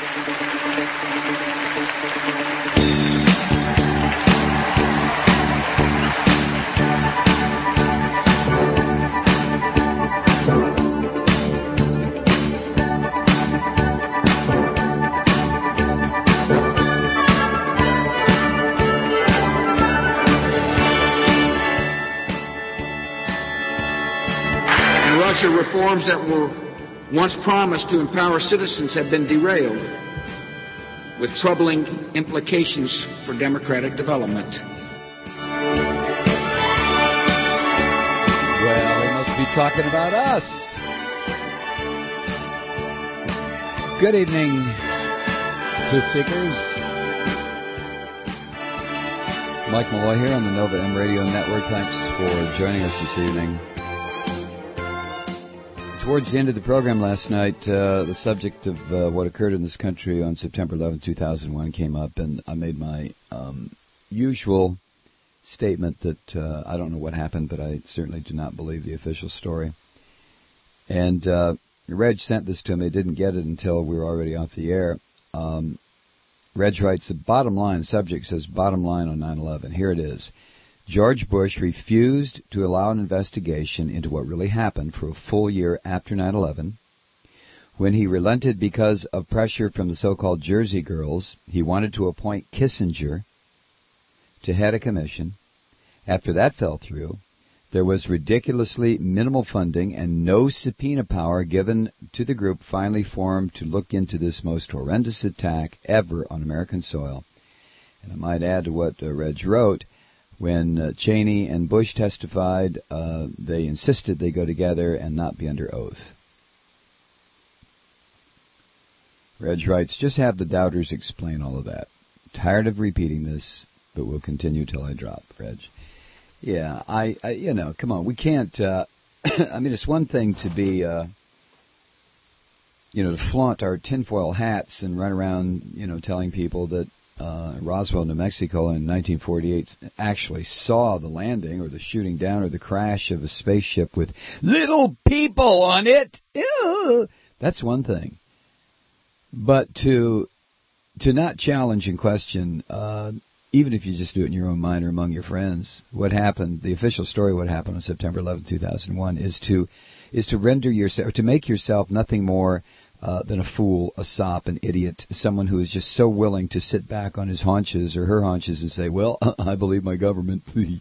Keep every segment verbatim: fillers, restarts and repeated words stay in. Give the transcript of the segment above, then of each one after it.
Reforms that were once promised to empower citizens have been derailed, with troubling implications for democratic development. Well, he must be talking about us. Good evening, truth seekers. Mike Malloy here on the Nova M Radio Network. Thanks for joining us this evening. Towards the end of the program last night, uh, the subject of uh, what occurred in this country on September eleventh, two thousand one came up, and I made my um, usual statement that uh, I don't know what happened, but I certainly do not believe the official story. And uh, Reg sent this to me. Didn't get it until we were already off the air. Um, Reg writes, the bottom line, the subject says bottom line on nine eleven. Here it is. George Bush refused to allow an investigation into what really happened for a full year after nine eleven. When he relented because of pressure from the so-called Jersey Girls, he wanted to appoint Kissinger to head a commission. After that fell through, there was ridiculously minimal funding and no subpoena power given to the group finally formed to look into this most horrendous attack ever on American soil. And I might add to what uh, Reg wrote, when uh, Cheney and Bush testified, uh, they insisted they go together and not be under oath. Reg writes, just have the doubters explain all of that. Tired of repeating this, but we'll continue till I drop, Reg. Yeah, I, I you know, come on, we can't, uh, I mean, it's one thing to be, uh, you know, to flaunt our tinfoil hats and run around, you know, telling people that Uh, Roswell, New Mexico in nineteen forty-eight actually saw the landing or the shooting down or the crash of a spaceship with little people on it. Ew. That's one thing. But to to not challenge and question, uh, even if you just do it in your own mind or among your friends, what happened, the official story, what happened on September eleventh, two thousand one, is to is to render yourself, to make yourself nothing more Uh, than a fool, a sop, an idiot, someone who is just so willing to sit back on his haunches or her haunches and say, well, I believe my government, please.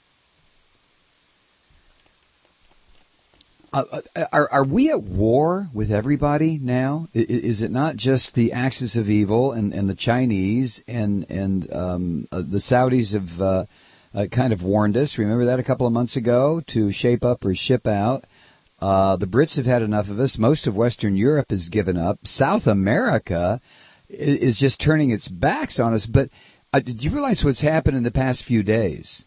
Uh, are, are we at war with everybody now? Is it not just the axis of evil and, and the Chinese and, and um, uh, the Saudis have uh, uh, kind of warned us, remember that a couple of months ago, to shape up or ship out? Uh, the Brits have had enough of us. Most of Western Europe has given up. South America is just turning its backs on us. But uh, did you realize what's happened in the past few days?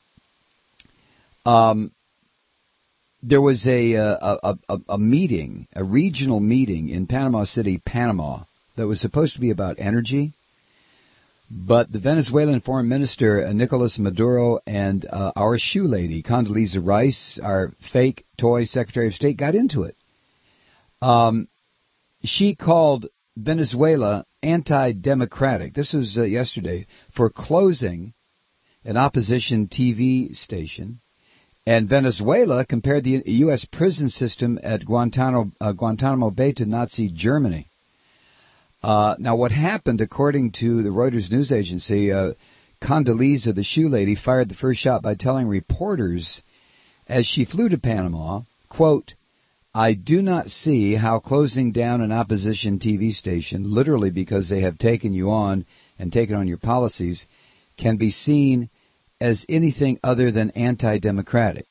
Um, there was a, a, a, a meeting, a regional meeting in Panama City, Panama, that was supposed to be about energy. But the Venezuelan Foreign Minister, uh, Nicolas Maduro, and uh, our shoe lady, Condoleezza Rice, our fake toy Secretary of State, got into it. Um, she called Venezuela anti-democratic. This was uh, yesterday, for closing an opposition T V station. And Venezuela compared the U S prison system at Guantanamo, uh, Guantanamo Bay to Nazi Germany. Uh, now, what happened, according to the Reuters news agency, uh, Condoleezza, the shoe lady, fired the first shot by telling reporters as she flew to Panama, quote, I do not see how closing down an opposition T V station, literally because they have taken you on and taken on your policies, can be seen as anything other than anti-democratic.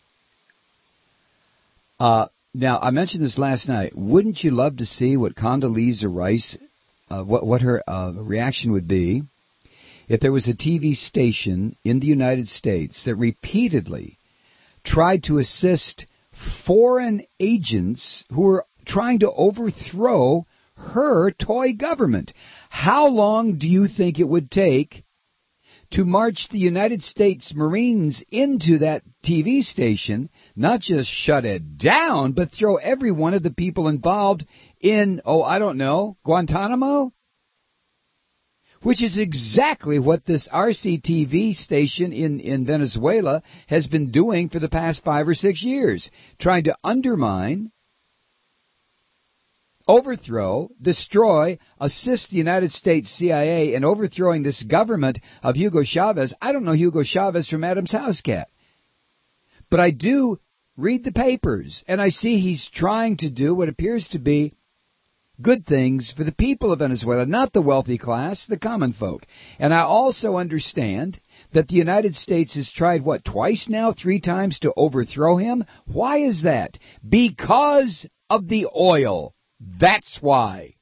Uh Now, I mentioned this last night. Wouldn't you love to see what Condoleezza Rice, uh, what, what her uh, reaction would be if there was a T V station in the United States that repeatedly tried to assist foreign agents who were trying to overthrow her toy government? How long do you think it would take to march the United States Marines into that T V station, not just shut it down, but throw every one of the people involved in, oh, I don't know, Guantanamo? Which is exactly what this R C T V station in, in Venezuela has been doing for the past five or six years, trying to undermine, overthrow, destroy, assist the United States C I A in overthrowing this government of Hugo Chavez. I don't know Hugo Chavez from Adam's house cat, but I do read the papers, and I see he's trying to do what appears to be good things for the people of Venezuela, not the wealthy class, the common folk. And I also understand that the United States has tried, what, twice now, three times to overthrow him? Why is that? Because of the oil. That's why.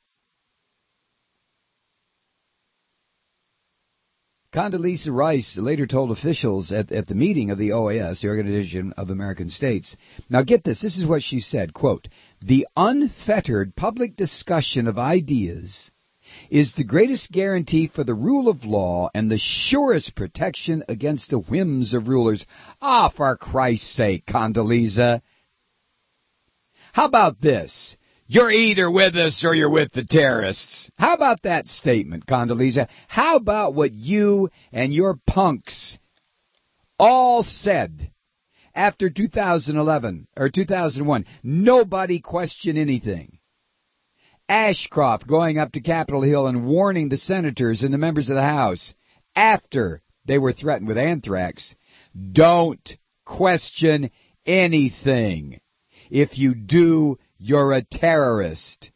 Condoleezza Rice later told officials at, at the meeting of the O A S, the Organization of American States. Now get this, this is what she said, quote, "The unfettered public discussion of ideas is the greatest guarantee for the rule of law and the surest protection against the whims of rulers." Ah, for Christ's sake, Condoleezza. How about this? You're either with us or you're with the terrorists. How about that statement, Condoleezza? How about what you and your punks all said after two thousand eleven or two thousand one? Nobody questioned anything. Ashcroft going up to Capitol Hill and warning the senators and the members of the House after they were threatened with anthrax, don't question anything. If you do, you're a terrorist.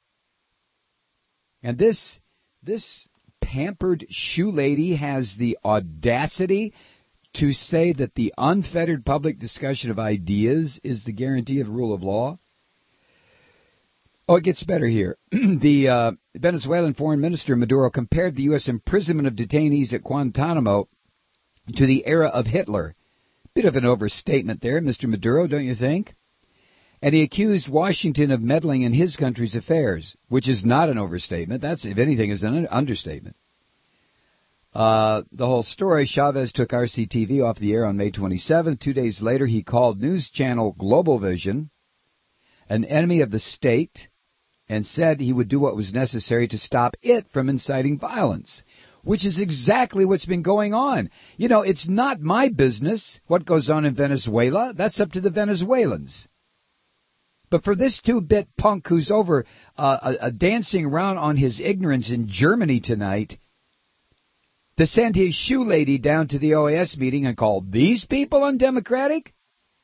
And this this pampered shoe lady has the audacity to say that the unfettered public discussion of ideas is the guarantee of rule of law. Oh, it gets better here. The uh, Venezuelan Foreign Minister Maduro compared the U S imprisonment of detainees at Guantanamo to the era of Hitler. Bit of an overstatement there, Mister Maduro, don't you think? And he accused Washington of meddling in his country's affairs, which is not an overstatement. That's, if anything, is an understatement. Uh, the whole story, Chavez took R C T V off the air on May twenty-seventh. Two days later, he called news channel Global Vision an enemy of the state and said he would do what was necessary to stop it from inciting violence, which is exactly what's been going on. You know, it's not my business what goes on in Venezuela. That's up to the Venezuelans. But for this two-bit punk who's over uh, uh, uh, dancing around on his ignorance in Germany tonight to send his shoe lady down to the O A S meeting and call these people undemocratic?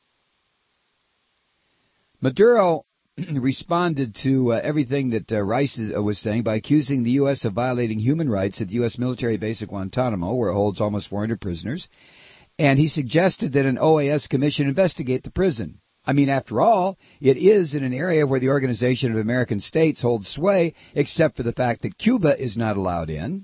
Maduro responded to uh, everything that uh, Rice uh, was saying by accusing the U S of violating human rights at the U S military base at Guantanamo, where it holds almost four hundred prisoners, and he suggested that an O A S commission investigate the prison. I mean, after all, it is in an area where the Organization of American States holds sway, except for the fact that Cuba is not allowed in.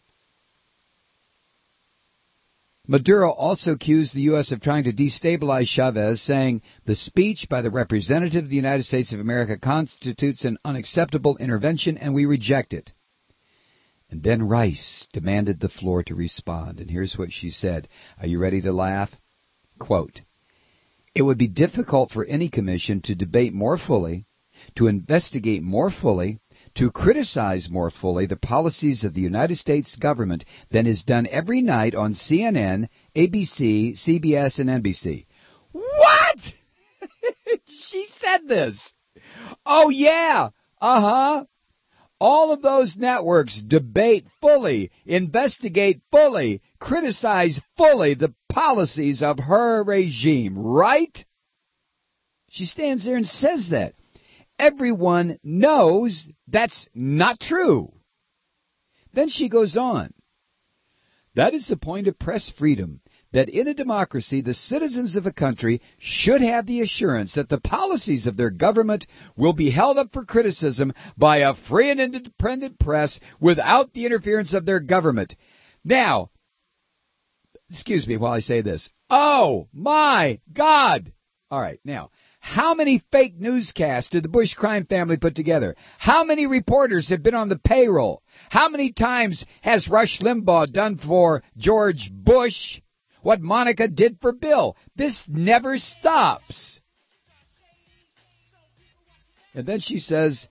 Maduro also accused the U S of trying to destabilize Chavez, saying the speech by the representative of the United States of America constitutes an unacceptable intervention, and we reject it. And then Rice demanded the floor to respond, and here's what she said. Are you ready to laugh? Quote, "It would be difficult for any commission to debate more fully, to investigate more fully, to criticize more fully the policies of the United States government than is done every night on C N N, A B C, C B S, and N B C." What? She said this. Oh, yeah. Uh-huh. All of those networks debate fully, investigate fully, criticize fully the policies of her regime, right? She stands there and says that. Everyone knows that's not true. Then she goes on. That is the point of press freedom, that in a democracy, the citizens of a country should have the assurance that the policies of their government will be held up for criticism by a free and independent press without the interference of their government. Now, excuse me while I say this. Oh, my God! All right, now, how many fake newscasts did the Bush crime family put together? How many reporters have been on the payroll? How many times has Rush Limbaugh done for George Bush what Monica did for Bill? This never stops. And then she says,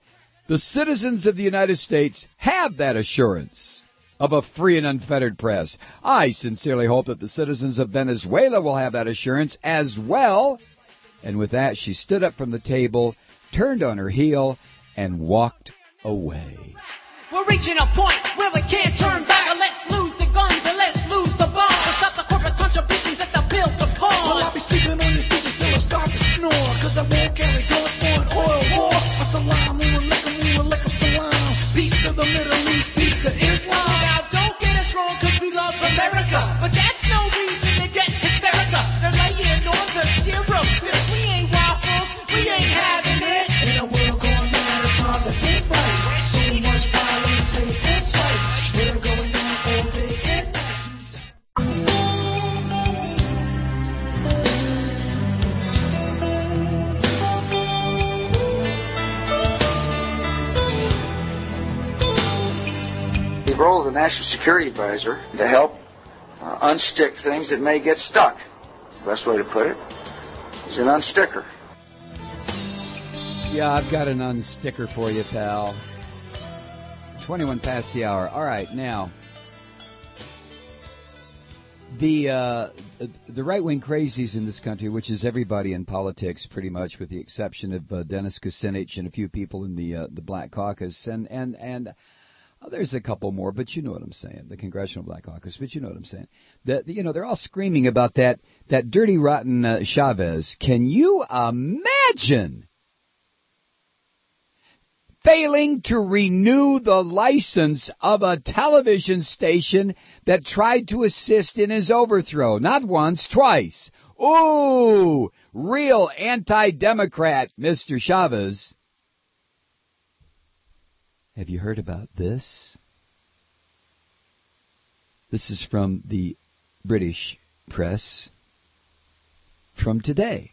The citizens of the United States have that assurance of a free and unfettered press. I sincerely hope that the citizens of Venezuela will have that assurance as well. And with that, she stood up from the table, turned on her heel, and walked away. We're reaching a point where we can't turn back. Let's lose the guns and let's lose the bombs. And stop the corporate contributions that the bill to pawn. Well, I'll be sleeping on your streets until I start to snore. Cause I won't carry guns for an oil war. A salam, we will lick 'em, we will lick 'em salam. Peace to the Middle East, peace to Islam. Now don't get us wrong cause we love America. But that's no reason to get hysterical. They're laying on the syrup. We ain't waffles, we ain't having it. In a world going mad, it's hard to think right. So much violence, hate, and spite. We're going on all day and night. The role of the National Security Advisor to help uh, unstick things that may get stuck. The best way to put it is an unsticker. Yeah, I've got an unsticker for you, pal. twenty-one past the hour. All right, now, the uh, the right-wing crazies in this country, which is everybody in politics pretty much with the exception of uh, Dennis Kucinich and a few people in the uh, the Black Caucus, and, and, and oh, there's a couple more, but you know what I'm saying, the Congressional Black Caucus, but you know what I'm saying. That, you know, they're all screaming about that, that dirty, rotten uh, Chavez. Can you imagine failing to renew the license of a television station that tried to assist in his overthrow? Not once, twice. Ooh, real anti-Democrat, Mister Chavez. Have you heard about this? This is from the British press from today.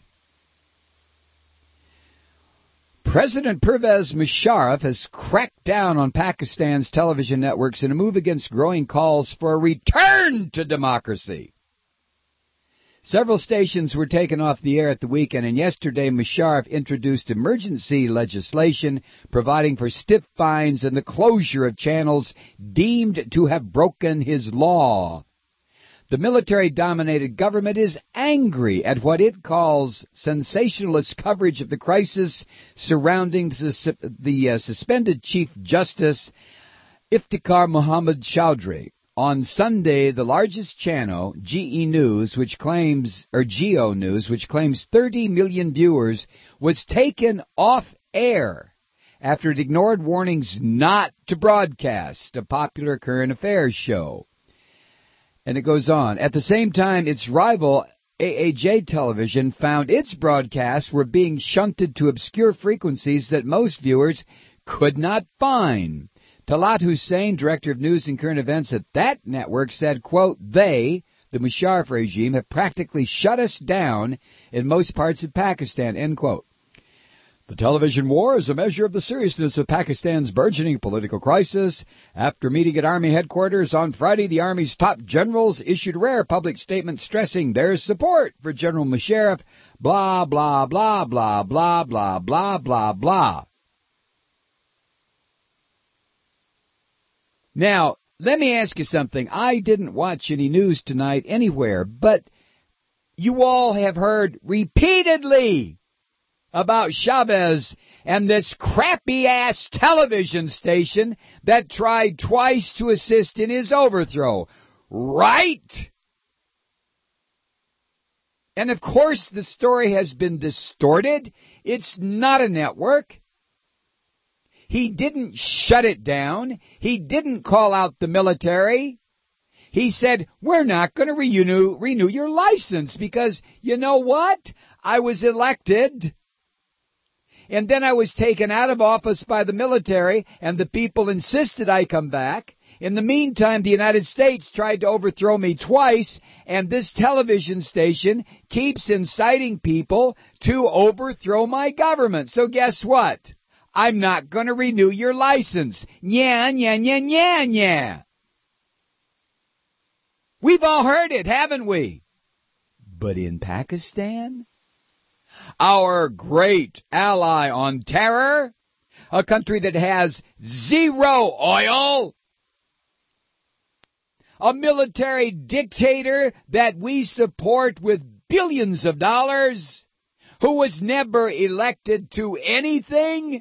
President Pervez Musharraf has cracked down on Pakistan's television networks in a move against growing calls for a return to democracy. Several stations were taken off the air at the weekend, and yesterday Musharraf introduced emergency legislation providing for stiff fines and the closure of channels deemed to have broken his law. The military-dominated government is angry at what it calls sensationalist coverage of the crisis surrounding the, the uh, suspended Chief Justice Iftikhar Muhammad Chaudhry. On Sunday, the largest channel, G E News, which claims, or Geo News, which claims thirty million viewers, was taken off air after it ignored warnings not to broadcast a popular current affairs show. And it goes on. At the same time, its rival, A A J Television, found its broadcasts were being shunted to obscure frequencies that most viewers could not find. Talat Hussain, director of news and current events at that network, said, quote, they, the Musharraf regime, have practically shut us down in most parts of Pakistan, end quote. The television war is a measure of the seriousness of Pakistan's burgeoning political crisis. After meeting at Army headquarters on Friday, the Army's top generals issued a rare public statement stressing their support for General Musharraf, blah, blah, blah, blah, blah, blah, blah, blah, blah. Now, let me ask you something. I didn't watch any news tonight anywhere, but you all have heard repeatedly about Chavez and this crappy-ass television station that tried twice to assist in his overthrow, right? And of course the story has been distorted. It's not a network. He didn't shut it down. He didn't call out the military. He said, we're not going to renew, renew your license because, you know what? I was elected, and then I was taken out of office by the military, and the people insisted I come back. In the meantime, the United States tried to overthrow me twice, and this television station keeps inciting people to overthrow my government. So guess what? I'm not going to renew your license. Nya, nya, nya, nya, nya. We've all heard it, haven't we? But in Pakistan, our great ally on terror, A country that has zero oil. A military dictator that we support with billions of dollars, who was never elected to anything.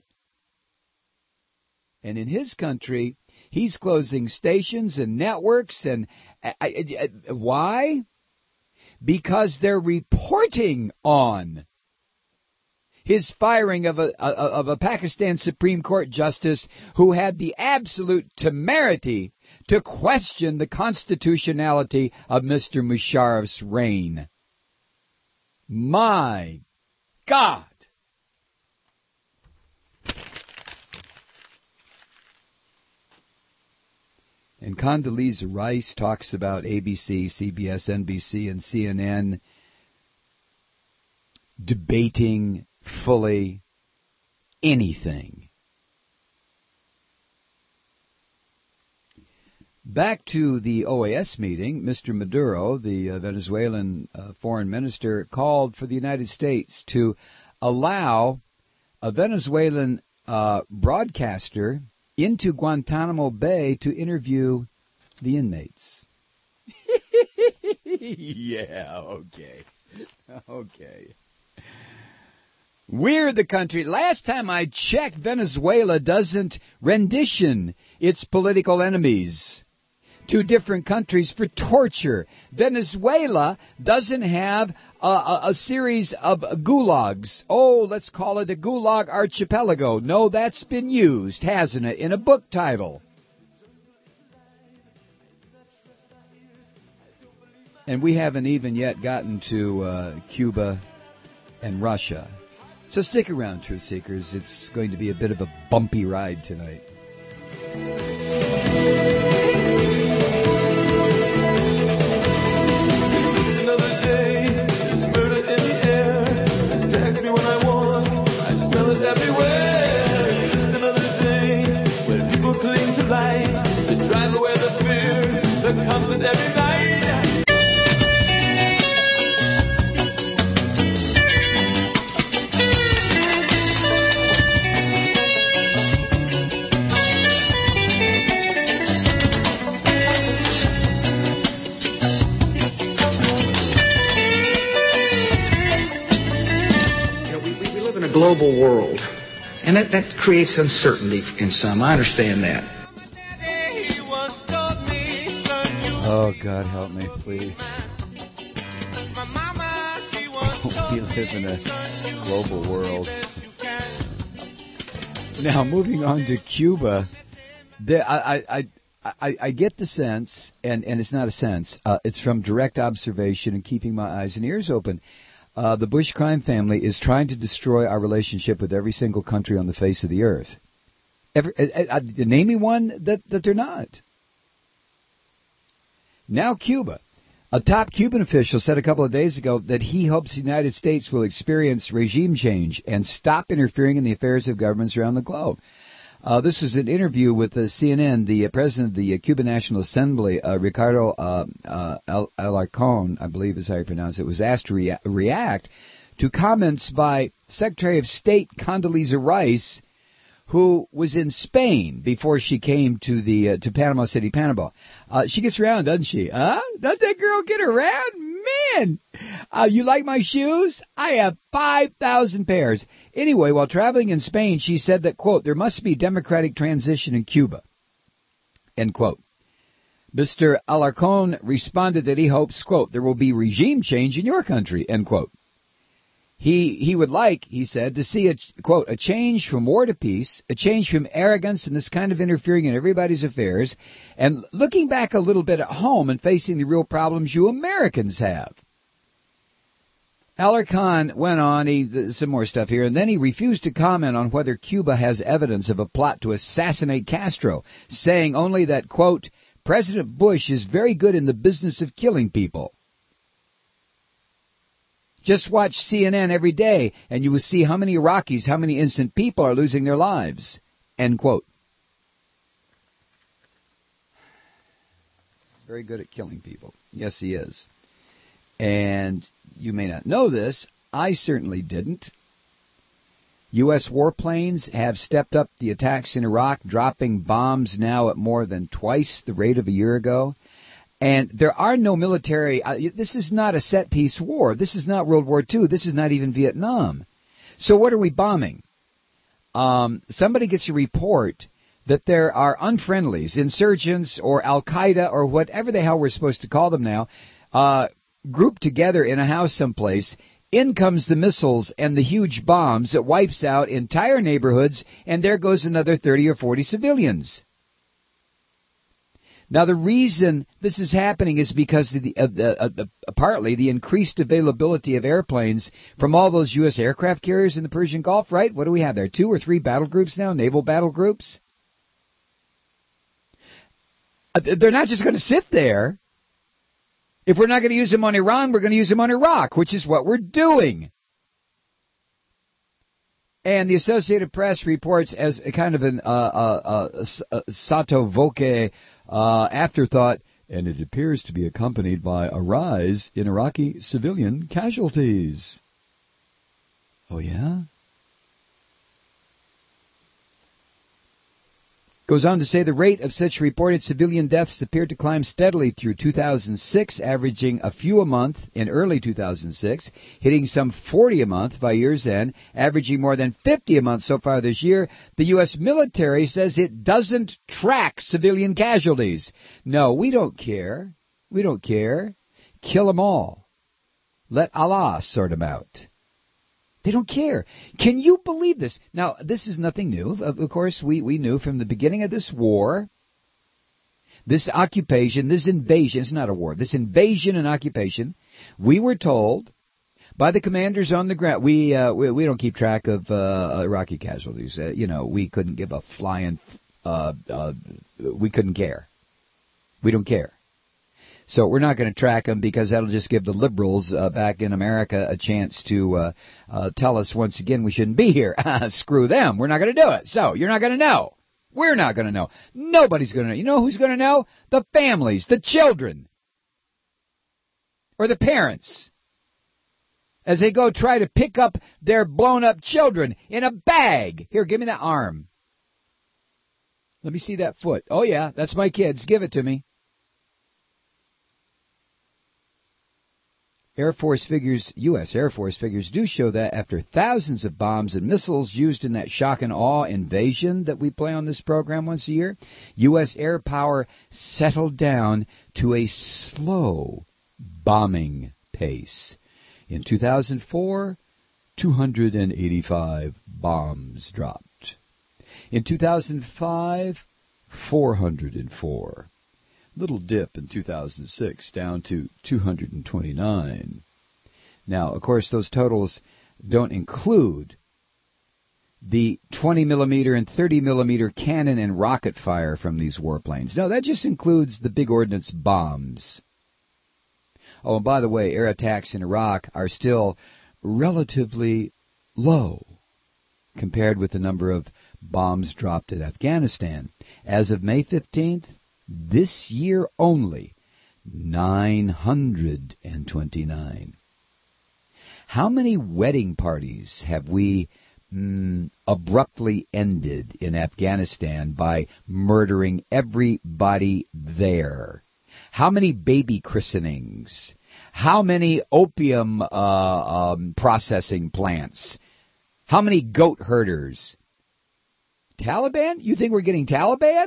And in his country, he's closing stations and networks. And I, I, I, why? Because they're reporting on his firing of a, of a Pakistan Supreme Court justice who had the absolute temerity to question the constitutionality of Mister Musharraf's reign. My God! And Condoleezza Rice talks about A B C, C B S, N B C, and C N N debating fully anything. Back to the O A S meeting, Mister Maduro, the uh, Venezuelan uh, foreign minister, called for the United States to allow a Venezuelan uh, broadcaster into Guantanamo Bay to interview the inmates. Yeah, okay. Okay. We're the country. Last time I checked, Venezuela doesn't rendition its political enemies to different countries for torture. Venezuela doesn't have a, a, a series of gulags. Oh, let's call it a gulag archipelago. No, that's been used, hasn't it, in a book title. And we haven't even yet gotten to uh, Cuba and Russia. So stick around, Truth Seekers. It's going to be a bit of a bumpy ride tonight. Everywhere, just another day where people cling to light to drive away the fear that comes with every night. You know, we, we, we live in a global world. And that, that creates uncertainty in some. I understand that. Oh, God, help me, please. We live in a global world. Now, moving on to Cuba, there, I, I, I, I get the sense, and, and it's not a sense, uh, it's from direct observation and keeping my eyes and ears open. Uh, the Bush crime family is trying to destroy our relationship with every single country on the face of the earth. Every, uh, uh, name me one that, that they're not. Now Cuba. A top Cuban official said a couple of days ago that he hopes the United States will experience regime change and stop interfering in the affairs of governments around the globe. Uh, this is an interview with the C N N. The uh, president of the uh, Cuban National Assembly, uh, Ricardo uh, uh, Alarcón, I believe is how you pronounce it, was asked to rea- react to comments by Secretary of State Condoleezza Rice, who was in Spain before she came to the uh, to Panama City, Panama. Uh, she gets around, doesn't she? Huh? Doesn't that girl get around? Man, uh, you like my shoes? I have five thousand pairs. Anyway, while traveling in Spain, she said that, quote, there must be democratic transition in Cuba, end quote. Mister Alarcón responded that he hopes, quote, there will be regime change in your country, end quote. He he would like, he said, to see, a quote, a change from war to peace, a change from arrogance and this kind of interfering in everybody's affairs, and looking back a little bit at home and facing the real problems you Americans have. Alarcón went on, he, some more stuff here, and then he refused to comment on whether Cuba has evidence of a plot to assassinate Castro, saying only that, quote, President Bush is very good in the business of killing people. Just watch C N N every day, and you will see how many Iraqis, how many innocent people are losing their lives. End quote. Very good at killing people. Yes, he is. And you may not know this. I certainly didn't. U S warplanes have stepped up the attacks in Iraq, dropping bombs now at more than twice the rate of a year ago. And there are no military, uh, this is not a set-piece war. This is not World War Two. This is not even Vietnam. So what are we bombing? Um, somebody gets a report that there are unfriendlies, insurgents, or Al-Qaeda, or whatever the hell we're supposed to call them now, uh, grouped together in a house someplace. In comes the missiles and the huge bombs that wipes out entire neighborhoods, and there goes another thirty or forty civilians. Now, the reason this is happening is because of the, uh, uh, uh, partly the increased availability of airplanes from all those U S aircraft carriers in the Persian Gulf, right? What do we have there? Two or three battle groups now, naval battle groups? Uh, they're not just going to sit there. If we're not going to use them on Iran, we're going to use them on Iraq, which is what we're doing. And the Associated Press reports as a kind of an uh, uh, uh, sotto voce uh, afterthought, and it appears to be accompanied by a rise in Iraqi civilian casualties. Oh, yeah? Goes on to say the rate of such reported civilian deaths appeared to climb steadily through two thousand six, averaging a few a month in early two thousand six, hitting some forty a month by year's end, averaging more than fifty a month so far this year. The U S military says it doesn't track civilian casualties. No, we don't care. We don't care. Kill them all. Let Allah sort them out. They don't care. Can you believe this? Now, this is nothing new. Of course, we, we knew from the beginning of this war, this occupation, this invasion, it's not a war, this invasion and occupation, we were told by the commanders on the ground, we uh, we, we don't keep track of uh, Iraqi casualties. Uh, you know, we couldn't give a flying, uh, uh, we couldn't care. We don't care. So we're not going to track them because that'll just give the liberals uh, back in America a chance to uh, uh, tell us once again we shouldn't be here. Screw them. We're not going to do it. So you're not going to know. We're not going to know. Nobody's going to know. You know who's going to know? The families, the children, or the parents, as they go try to pick up their blown-up children in a bag. Here, give me that arm. Let me see that foot. Oh, yeah, that's my kids. Give it to me. Air Force figures, U S Air Force figures do show that after thousands of bombs and missiles used in that shock and awe invasion that we play on this program once a year, U S air power settled down to a slow bombing pace. In two thousand four, two hundred eighty-five bombs dropped. In two thousand five, four hundred four. Little dip in two thousand six, down to two hundred twenty-nine. Now, of course, those totals don't include the twenty millimeter and thirty millimeter cannon and rocket fire from these warplanes. No, that just includes the big ordnance bombs. Oh, and by the way, air attacks in Iraq are still relatively low compared with the number of bombs dropped at Afghanistan. As of May fifteenth, this year only, nine hundred twenty-nine. How many wedding parties have we mm, abruptly ended in Afghanistan by murdering everybody there? How many baby christenings? How many opium uh, um, processing plants? How many goat herders? Taliban? You think we're getting Taliban?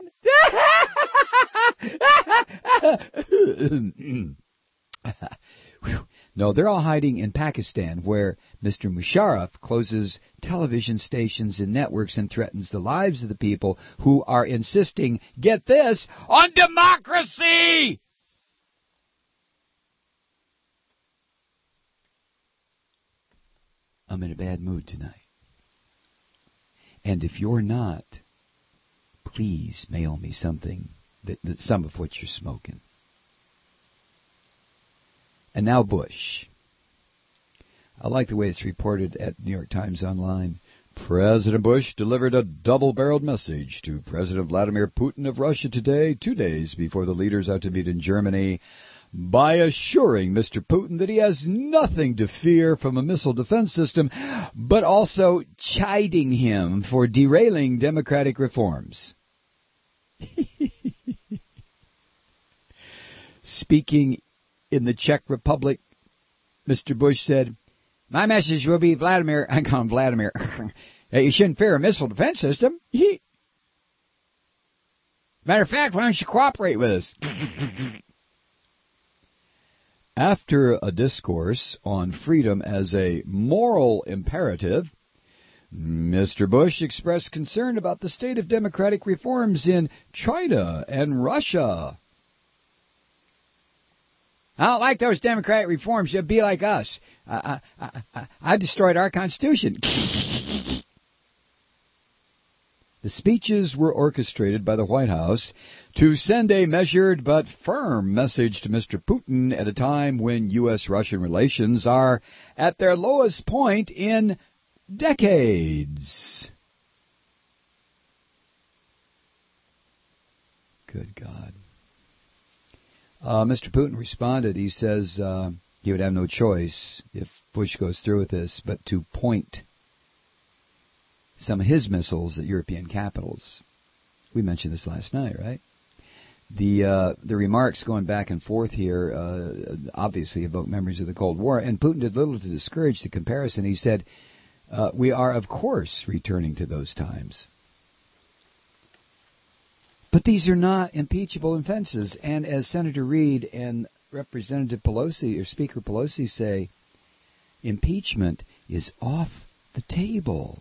No, they're all hiding in Pakistan, where Mister Musharraf closes television stations and networks and threatens the lives of the people who are insisting, get this, on democracy! I'm in a bad mood tonight. And if you're not, please mail me something, that, that some of what you're smoking. And now Bush. I like the way it's reported at New York Times Online. President Bush delivered a double-barreled message to President Vladimir Putin of Russia today, two days before the leaders are to meet in Germany. by assuring Mister Putin that he has nothing to fear from a missile defense system, but also chiding him for derailing democratic reforms. Speaking in the Czech Republic, Mister Bush said, "My message will be, Vladimir," I call him Vladimir, "you shouldn't fear a missile defense system. Matter of fact, why don't you cooperate with us?" After a discourse on freedom as a moral imperative, Mister Bush expressed concern about the state of democratic reforms in China and Russia. "I don't like those democratic reforms. You'd be like us. I, I, I, I destroyed our Constitution." The speeches were orchestrated by the White House to send a measured but firm message to Mister Putin at a time when U S Russian relations are at their lowest point in decades. Good God. Uh, Mister Putin responded. He says uh, he would have no choice if Bush goes through with this but to point some of his missiles at European capitals. We mentioned this last night, right? The uh, the remarks going back and forth here uh, obviously evoke memories of the Cold War, and Putin did little to discourage the comparison. He said, uh, we are, of course, returning to those times. But these are not impeachable offenses, and as Senator Reid and Representative Pelosi, or Speaker Pelosi say, impeachment is off the table.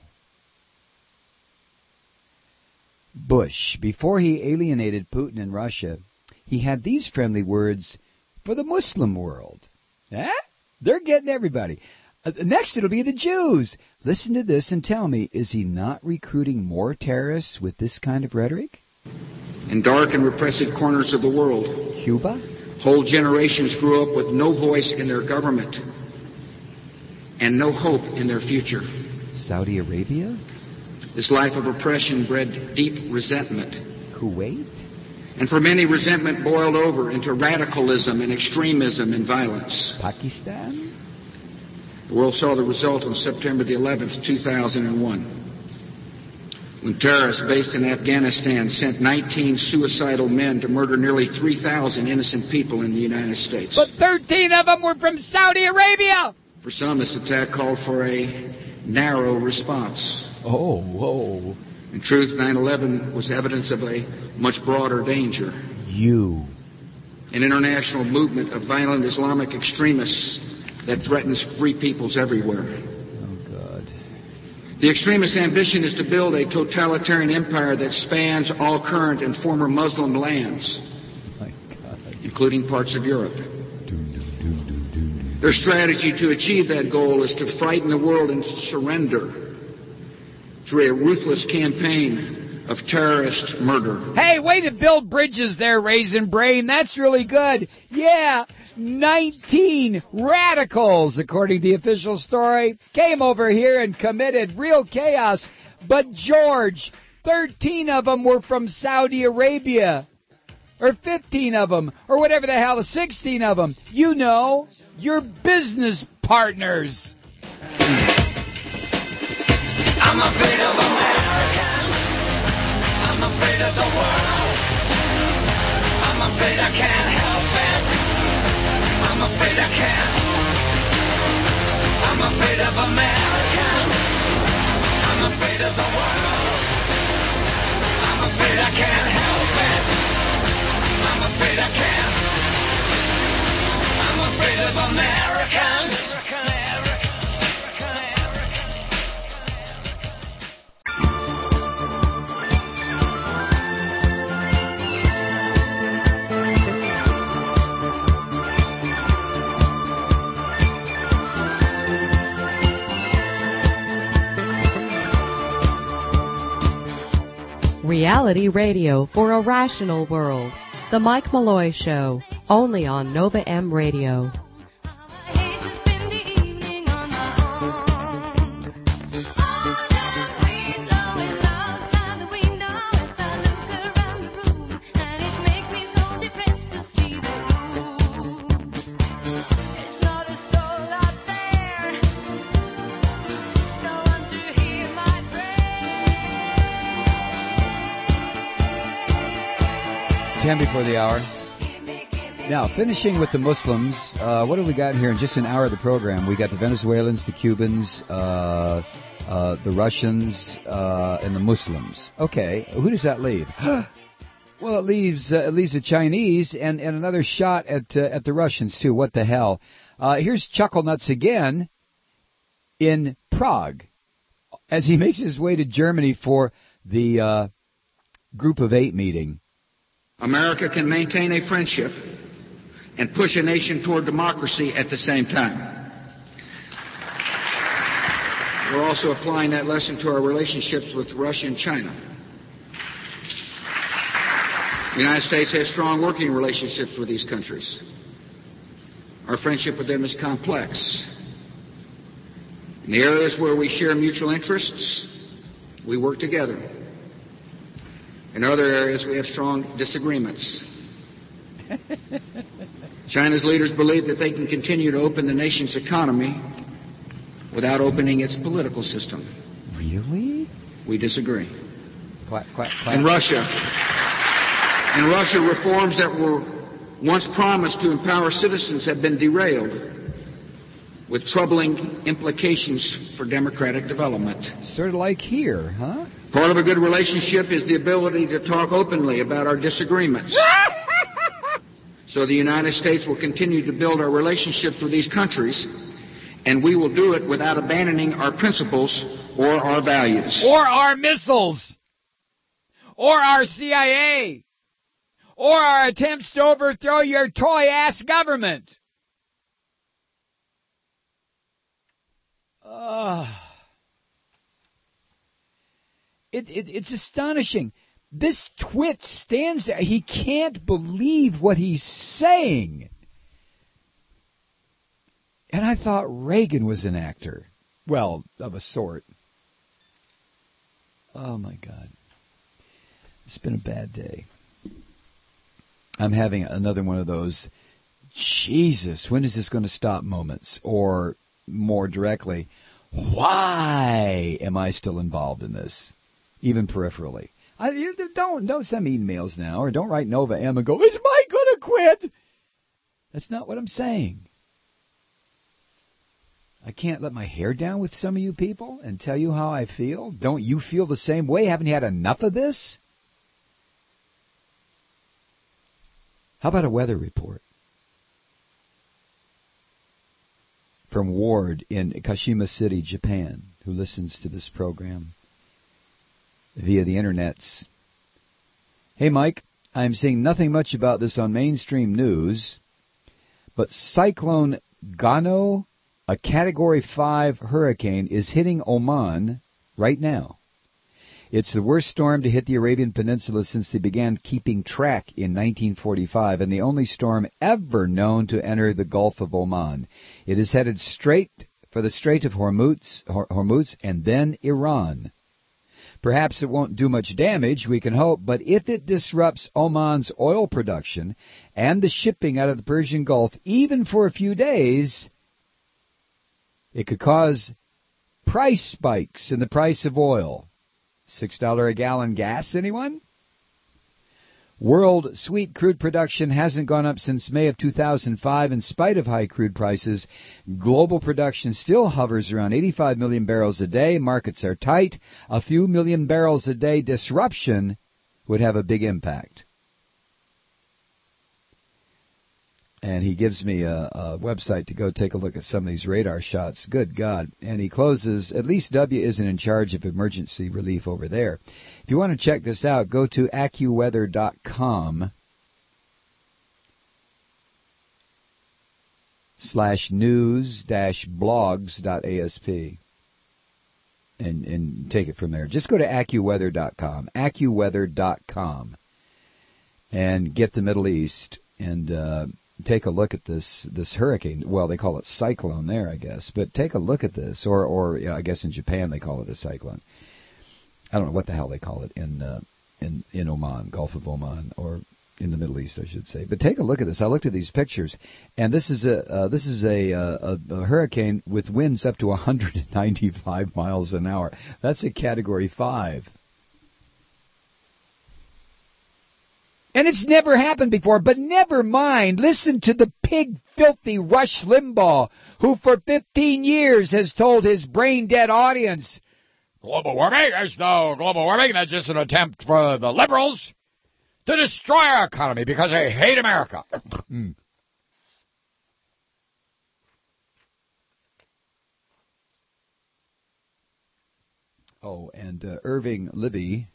Bush, before he alienated Putin in Russia, he had these friendly words for the Muslim world. Eh? They're getting everybody. Uh, next it'll be the Jews. Listen to this and tell me, is he not recruiting more terrorists with this kind of rhetoric? In dark and repressive corners of the world, Cuba? whole generations grew up with no voice in their government and no hope in their future. Saudi Arabia? This life of oppression bred deep resentment. Kuwait? And for many, resentment boiled over into radicalism and extremism and violence. Pakistan? The world saw the result on September the eleventh, two thousand one, when terrorists based in Afghanistan sent nineteen suicidal men to murder nearly three thousand innocent people in the United States. But thirteen of them were from Saudi Arabia! For some, this attack called for a narrow response. Oh, whoa. In truth, nine eleven was evidence of a much broader danger. You. An international movement of violent Islamic extremists that threatens free peoples everywhere. Oh, God. The extremist ambition is to build a totalitarian empire that spans all current and former Muslim lands, My God. including parts of Europe. Doom, doom, doom, doom, doom. Their strategy to achieve that goal is to frighten the world into surrender through a ruthless campaign of terrorist murder. Hey, way to build bridges there, Raisin Brain. That's really good. Yeah, nineteen radicals, according to the official story, came over here and committed real chaos. But George, thirteen of them were from Saudi Arabia. Or fifteen of them, or whatever the hell, sixteen of them. You know, your business partners. I'm afraid of Americans. I'm afraid of the world. I'm afraid I can't help it. I'm afraid I can't. I'm afraid of Americans. I'm afraid of the world. I'm afraid I can't help it. I'm afraid I can't. I'm afraid of Americans. Reality radio for a rational world. The Mike Malloy Show, only on Nova M Radio. ten before the hour. Now, finishing with the Muslims, uh, what have we got here in just an hour of the program? We got the Venezuelans, the Cubans, uh, uh, the Russians, uh, and the Muslims. Okay, who does that leave? Well, it leaves uh, it leaves the Chinese and, and another shot at uh, at the Russians too. What the hell? Uh, here's Chuckle Nuts again in Prague as he makes his way to Germany for the uh, Group of Eight meeting. America can maintain a friendship and push a nation toward democracy at the same time. We're also applying that lesson to our relationships with Russia and China. The United States has strong working relationships with these countries. Our friendship with them is complex. In the areas where we share mutual interests, we work together. In other areas, we have strong disagreements. China's leaders believe that they can continue to open the nation's economy without opening its political system. Really? We disagree. Clap, clap, clap. In Russia, in Russia, reforms that were once promised to empower citizens have been derailed, with troubling implications for democratic development. Sort of like here, huh? Part of a good relationship is the ability to talk openly about our disagreements. So the United States will continue to build our relationships with these countries, and we will do it without abandoning our principles or our values. Or our missiles. Or our C I A. Or our attempts to overthrow your toy-ass government. Uh, it, it, it's astonishing. This twit stands there. He can't believe what he's saying. And I thought Reagan was an actor. Well, of a sort. Oh, my God. It's been a bad day. I'm having another one of those, Jesus, when is this going to stop moments? Or, more directly, why am I still involved in this? Even peripherally. I, you, don't, don't send me emails now, or don't write Nova M and go, is Mike going to quit? That's not what I'm saying. I can't let my hair down with some of you people and tell you how I feel. Don't you feel the same way? Haven't you had enough of this? How about a weather report? From Ward in Kashima City, Japan, who listens to this program via the internets. Hey, Mike, I'm seeing nothing much about this on mainstream news, but Cyclone Gano, a Category five hurricane, is hitting Oman right now. It's the worst storm to hit the Arabian Peninsula since they began keeping track in nineteen forty-five, and the only storm ever known to enter the Gulf of Oman. It is headed straight for the Strait of Hormuz, Hormuz and then Iran. Perhaps it won't do much damage, we can hope, but if it disrupts Oman's oil production and the shipping out of the Persian Gulf, even for a few days, it could cause price spikes in the price of oil. six dollars a gallon gas, anyone? World sweet crude production hasn't gone up since May of two thousand five. In spite of high crude prices, global production still hovers around eighty-five million barrels a day. Markets are tight. A few million barrels a day disruption would have a big impact. And he gives me a, a website to go take a look at some of these radar shots. Good God. And he closes, at least W isn't in charge of emergency relief over there. If you want to check this out, go to AccuWeather dot com slash news dash blogs dot A S P and, and take it from there. Just go to AccuWeather dot com, AccuWeather dot com, and get the Middle East and uh take a look at this this hurricane. Well, they call it cyclone there, I guess. But take a look at this. Or, or yeah, I guess in Japan they call it a cyclone. I don't know what the hell they call it in uh, in in Oman, Gulf of Oman, or in the Middle East, I should say. But take a look at this. I looked at these pictures, and this is a uh, this is a, a, a hurricane with winds up to one hundred ninety-five miles an hour. That's a Category five. And it's never happened before, but never mind. Listen to the pig filthy Rush Limbaugh, who for fifteen years has told his brain-dead audience, global warming is no global warming. That's just an attempt for the liberals to destroy our economy because they hate America. mm. Oh, and uh, Irving Libby,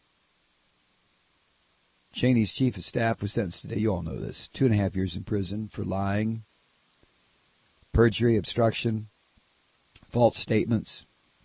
Cheney's chief of staff, was sentenced today. You all know this. Two and a half years in prison for lying, perjury, obstruction, false statements.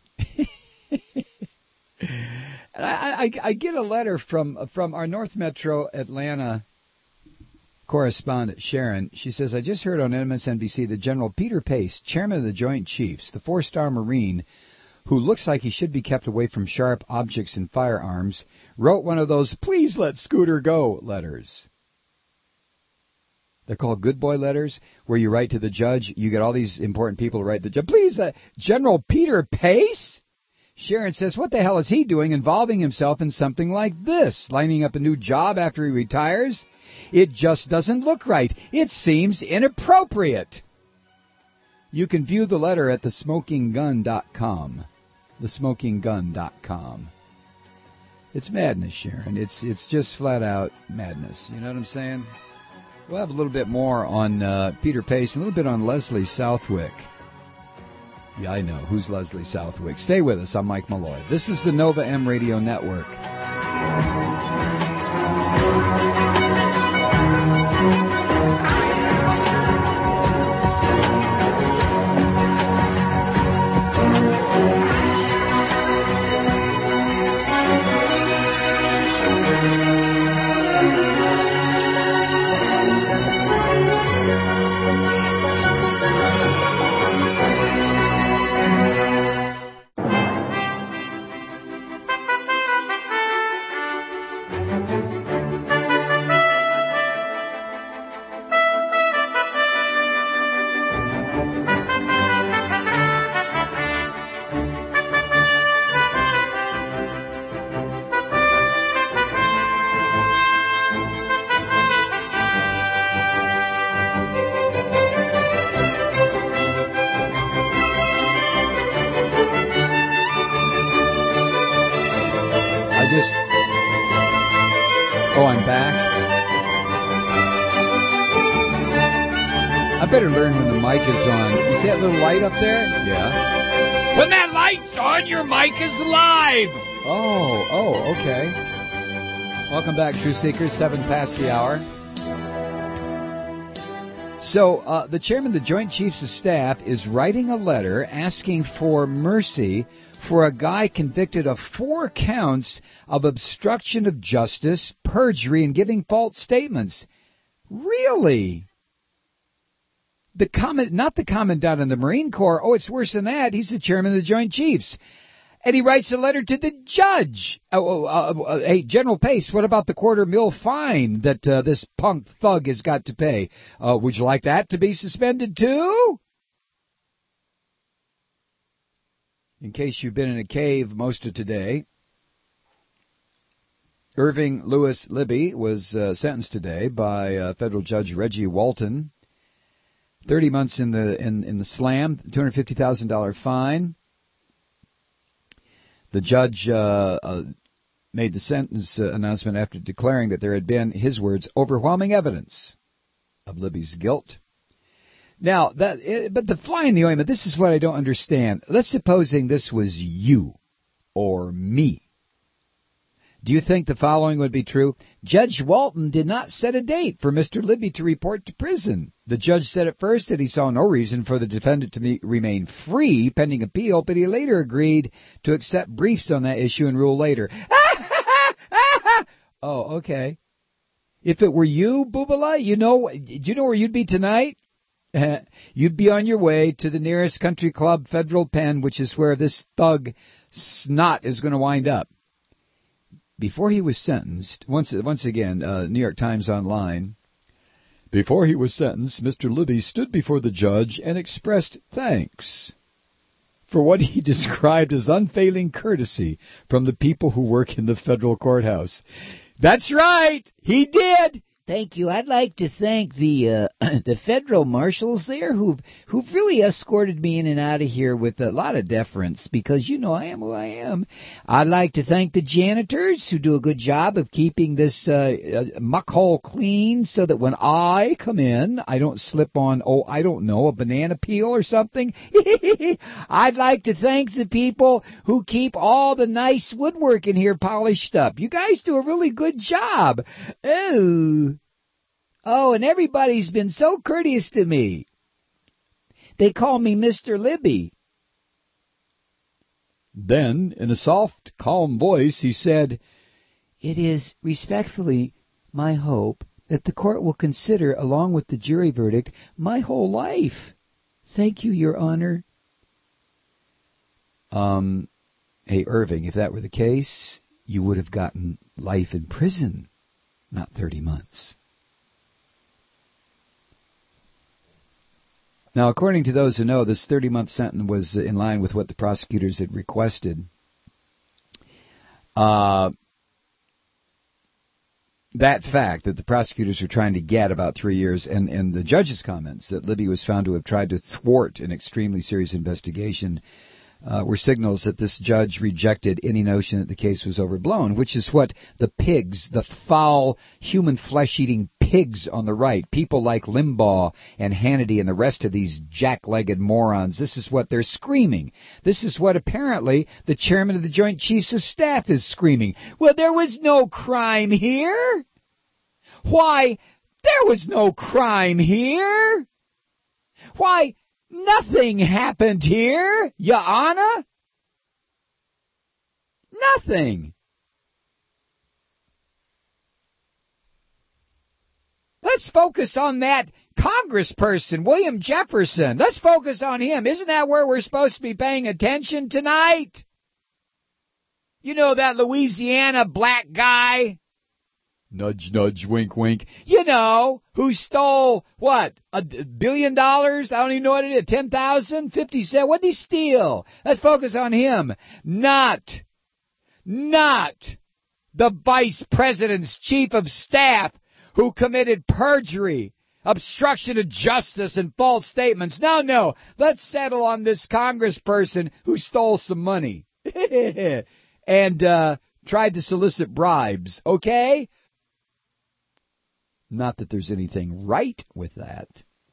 And I, I, I get a letter from from our North Metro Atlanta correspondent, Sharon. She says, I just heard on M S N B C that General Peter Pace, chairman of the Joint Chiefs, the four-star Marine, who looks like he should be kept away from sharp objects and firearms, wrote one of those please let Scooter go letters. They're called good boy letters, where you write to the judge. You get all these important people to write to the judge. Please let General Peter Pace? Sharon says, what the hell is he doing involving himself in something like this? Lining up a new job after he retires? It just doesn't look right. It seems inappropriate. You can view the letter at the smoking gun dot com. the smoking gun dot com. It's madness, Sharon. It's it's just flat out madness. You know what I'm saying? We'll have a little bit more on uh, Peter Pace, a little bit on Leslie Southwick. Yeah, I know. Who's Leslie Southwick? Stay with us. I'm Mike Malloy. This is the Nova M Radio Network. Light up there? Yeah. When that light's on, your mic is live. Oh, oh, okay. Welcome back, Truth Seekers. Seven past the hour. So, uh, the chairman of the Joint Chiefs of Staff is writing a letter asking for mercy for a guy convicted of four counts of obstruction of justice, perjury, and giving false statements. Really? The comment, not the commandant of the Marine Corps. Oh, it's worse than that. He's the chairman of the Joint Chiefs. And he writes a letter to the judge. Oh, uh, uh, hey, General Pace, what about the quarter mil fine that uh, this punk thug has got to pay? Uh, would you like that to be suspended too? In case you've been in a cave most of today, Irving Lewis Libby was uh, sentenced today by uh, federal judge Reggie Walton. Thirty months in the in, in the slam, two hundred fifty thousand dollar fine. The judge uh, uh, made the sentence uh, announcement after declaring that there had been, his words, overwhelming evidence of Libby's guilt. Now, that uh, but the fly in the ointment. This is what I don't understand. Let's supposing this was you or me. Do you think the following would be true? Judge Walton did not set a date for Mister Libby to report to prison. The judge said at first that he saw no reason for the defendant to be, remain free pending appeal, but he later agreed to accept briefs on that issue and rule later. Oh, okay. If it were you, Boobala, you know, do you know where you'd be tonight? You'd be on your way to the nearest country club federal pen, which is where this thug snot is going to wind up. Before he was sentenced, once once again, uh, New York Times Online, before he was sentenced, Mister Libby stood before the judge and expressed thanks for what he described as unfailing courtesy from the people who work in the federal courthouse. That's right. He did. Thank you. I'd like to thank the uh, the federal marshals there who've who've really escorted me in and out of here with a lot of deference because you know I am who I am. I'd like to thank the janitors who do a good job of keeping this uh, uh, muck hole clean so that when I come in, I don't slip on, oh, I don't know, a banana peel or something. I'd like to thank the people who keep all the nice woodwork in here polished up. You guys do a really good job. Oh. Oh, and everybody's been so courteous to me. They call me Mister Libby. Then, in a soft, calm voice, he said, "It is respectfully my hope that the court will consider, along with the jury verdict, my whole life. Thank you, Your Honor." Um, hey, Irving, if that were the case, you would have gotten life in prison, not thirty months. Now, according to those who know, this thirty-month sentence was in line with what the prosecutors had requested. Uh, that fact that the prosecutors were trying to get about three years, and, and the judge's comments that Libby was found to have tried to thwart an extremely serious investigation uh, were signals that this judge rejected any notion that the case was overblown, which is what the pigs, the foul, human flesh-eating pigs on the right, people like Limbaugh and Hannity and the rest of these jack-legged morons, this is what they're screaming. This is what apparently the chairman of the Joint Chiefs of Staff is screaming. Well, there was no crime here. Why, there was no crime here. Why, nothing happened here, Your Honor. Nothing. Let's focus on that congressperson, William Jefferson. Let's focus on him. Isn't that where we're supposed to be paying attention tonight? You know, that Louisiana black guy? Nudge, nudge, wink, wink. You know, who stole, what, a billion dollars? I don't even know what it is. ten thousand? fifty cents? What did he steal? Let's focus on him. Not, not the vice president's chief of staff who committed perjury, obstruction of justice, and false statements. No, no, let's settle on this congressperson who stole some money and uh, tried to solicit bribes, okay? Not that there's anything right with that.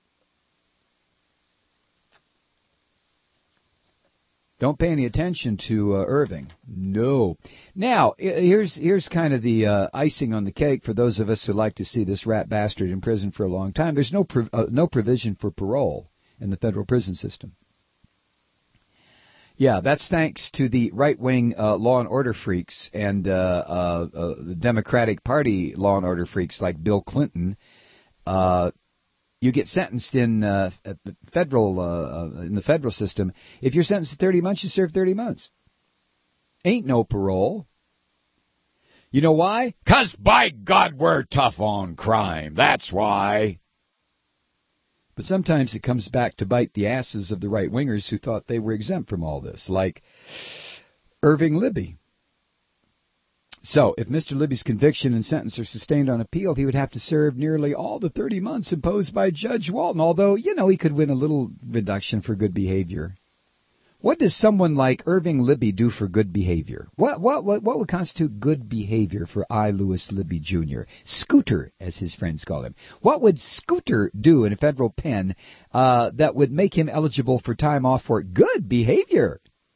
Don't pay any attention to uh, Irving. No. Now, here's here's kind of the uh, icing on the cake for those of us who like to see this rat bastard in prison for a long time. There's no prov- uh, no provision for parole in the federal prison system. Yeah, that's thanks to the right-wing uh, law and order freaks and uh, uh, uh, the Democratic Party law and order freaks like Bill Clinton. Uh, You get sentenced in uh, federal uh, in the federal system. If you're sentenced to thirty months, you serve thirty months. Ain't no parole. You know why? 'Cause by God, we're tough on crime. That's why. But sometimes it comes back to bite the asses of the right-wingers who thought they were exempt from all this, like Irving Libby. So, if Mister Libby's conviction and sentence are sustained on appeal, he would have to serve nearly all the thirty months imposed by Judge Walton, although, you know, he could win a little reduction for good behavior. What does someone like Irving Libby do for good behavior? What what what, what would constitute good behavior for I. Lewis Libby Junior? Scooter, as his friends call him. What would Scooter do in a federal pen uh, that would make him eligible for time off for good behavior?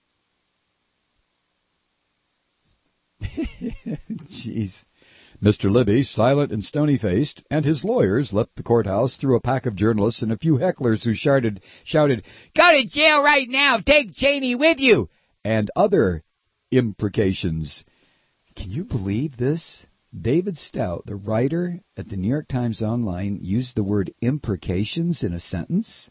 Jeez. Mister Libby, silent and stony-faced, and his lawyers left the courthouse through a pack of journalists and a few hecklers who shouted, shouted, "Go to jail right now! Take Cheney with you!" and other imprecations. Can you believe this? David Stout, the writer at the New York Times Online, used the word imprecations in a sentence?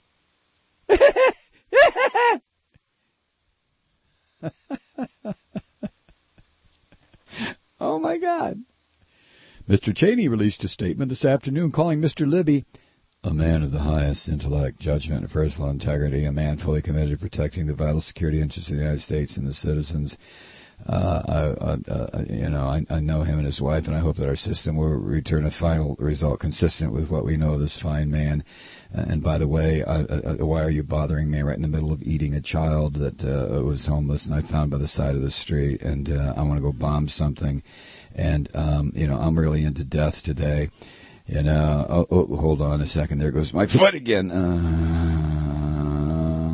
Oh, my God. Mister Cheney released a statement this afternoon calling Mister Libby a man of the highest intellect, judgment, and personal integrity, a man fully committed to protecting the vital security interests of the United States and the citizens. Uh, I, I, uh, you know, I, I know him and his wife, and I hope that our system will return a final result consistent with what we know of this fine man. Uh, and by the way, I, I, why are you bothering me right in the middle of eating a child that uh, was homeless and I found by the side of the street, and uh, I want to go bomb something, and um, you know, I'm really into death today. You know, oh, oh, hold on a second, there goes my foot again. Uh,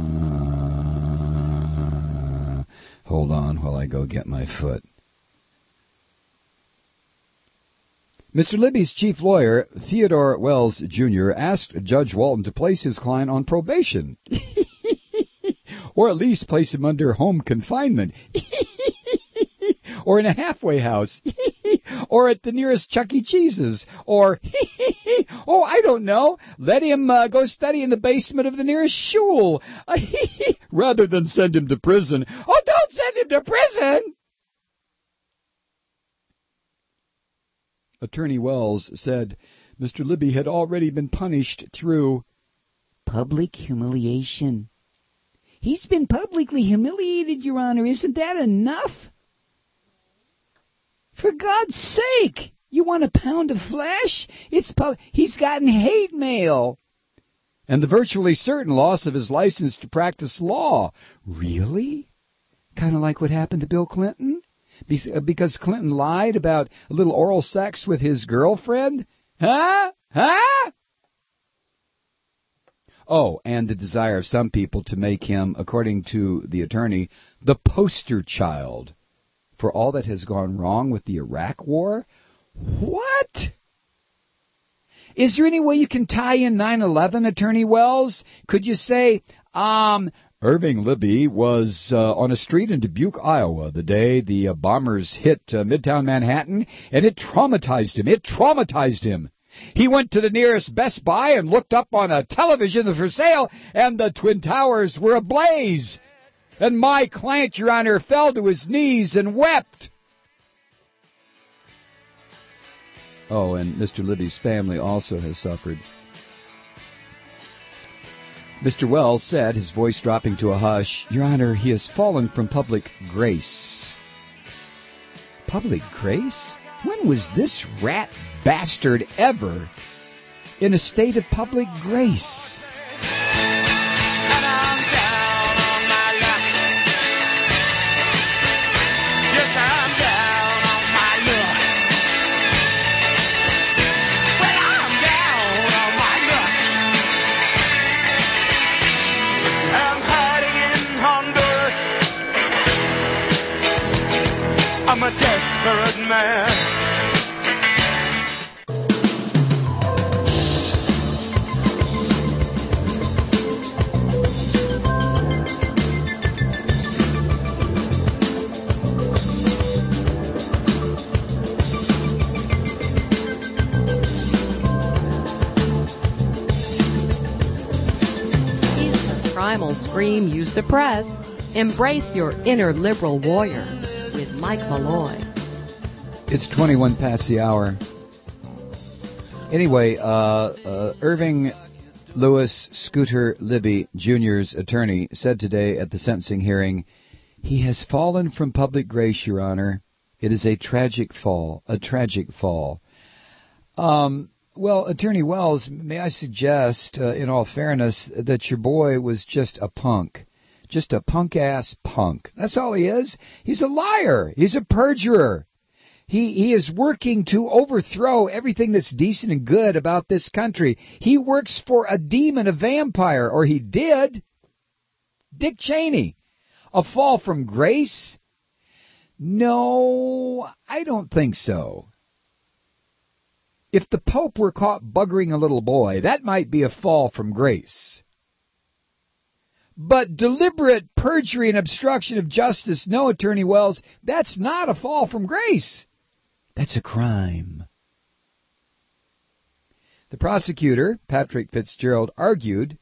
Hold on while I go get my foot. Mister Libby's chief lawyer, Theodore Wells, Junior, asked Judge Walton to place his client on probation, or at least place him under home confinement, or in a halfway house, or at the nearest Chuck E. Cheese's, or, oh, I don't know, let him uh, go study in the basement of the nearest shul, rather than send him to prison. Oh, don't send him to prison! Attorney Wells said Mister Libby had already been punished through public humiliation. He's been publicly humiliated, Your Honor. Isn't that enough? For God's sake, you want a pound of flesh? It's pu- He's gotten hate mail. And the virtually certain loss of his license to practice law. Really? Kind of like what happened to Bill Clinton? Because Clinton lied about a little oral sex with his girlfriend? Huh? Huh? Oh, and the desire of some people to make him, according to the attorney, the poster child for all that has gone wrong with the Iraq War? What? Is there any way you can tie in nine eleven, Attorney Wells? Could you say, um, Irving Libby was uh, on a street in Dubuque, Iowa, the day the uh, bombers hit uh, Midtown Manhattan, and it traumatized him. It traumatized him. He went to the nearest Best Buy and looked up on a television for sale, and the Twin Towers were ablaze. And my client, Your Honor, fell to his knees and wept. Oh, and Mister Libby's family also has suffered. Mister Wells said, his voice dropping to a hush, Your Honor, he has fallen from public grace. Public grace? When was this rat bastard ever in a state of public grace? I'm a desperate man. He's the primal scream you suppress. Embrace your inner liberal warrior with Mike Malloy. It's twenty-one past the hour. Anyway, uh, uh, Irving Lewis Scooter Libby Junior's attorney said today at the sentencing hearing, he has fallen from public grace, Your Honor. It is a tragic fall, a tragic fall. Um, well, Attorney Wells, may I suggest, uh, in all fairness, that your boy was just a punk. Just a punk-ass punk. That's all he is. He's a liar. He's a perjurer. He he is working to overthrow everything that's decent and good about this country. He works for a demon, a vampire, or he did. Dick Cheney. A fall from grace? No, I don't think so. If the Pope were caught buggering a little boy, that might be a fall from grace. But deliberate perjury and obstruction of justice, no, Attorney Wells, that's not a fall from grace. That's a crime. The prosecutor, Patrick Fitzgerald, argued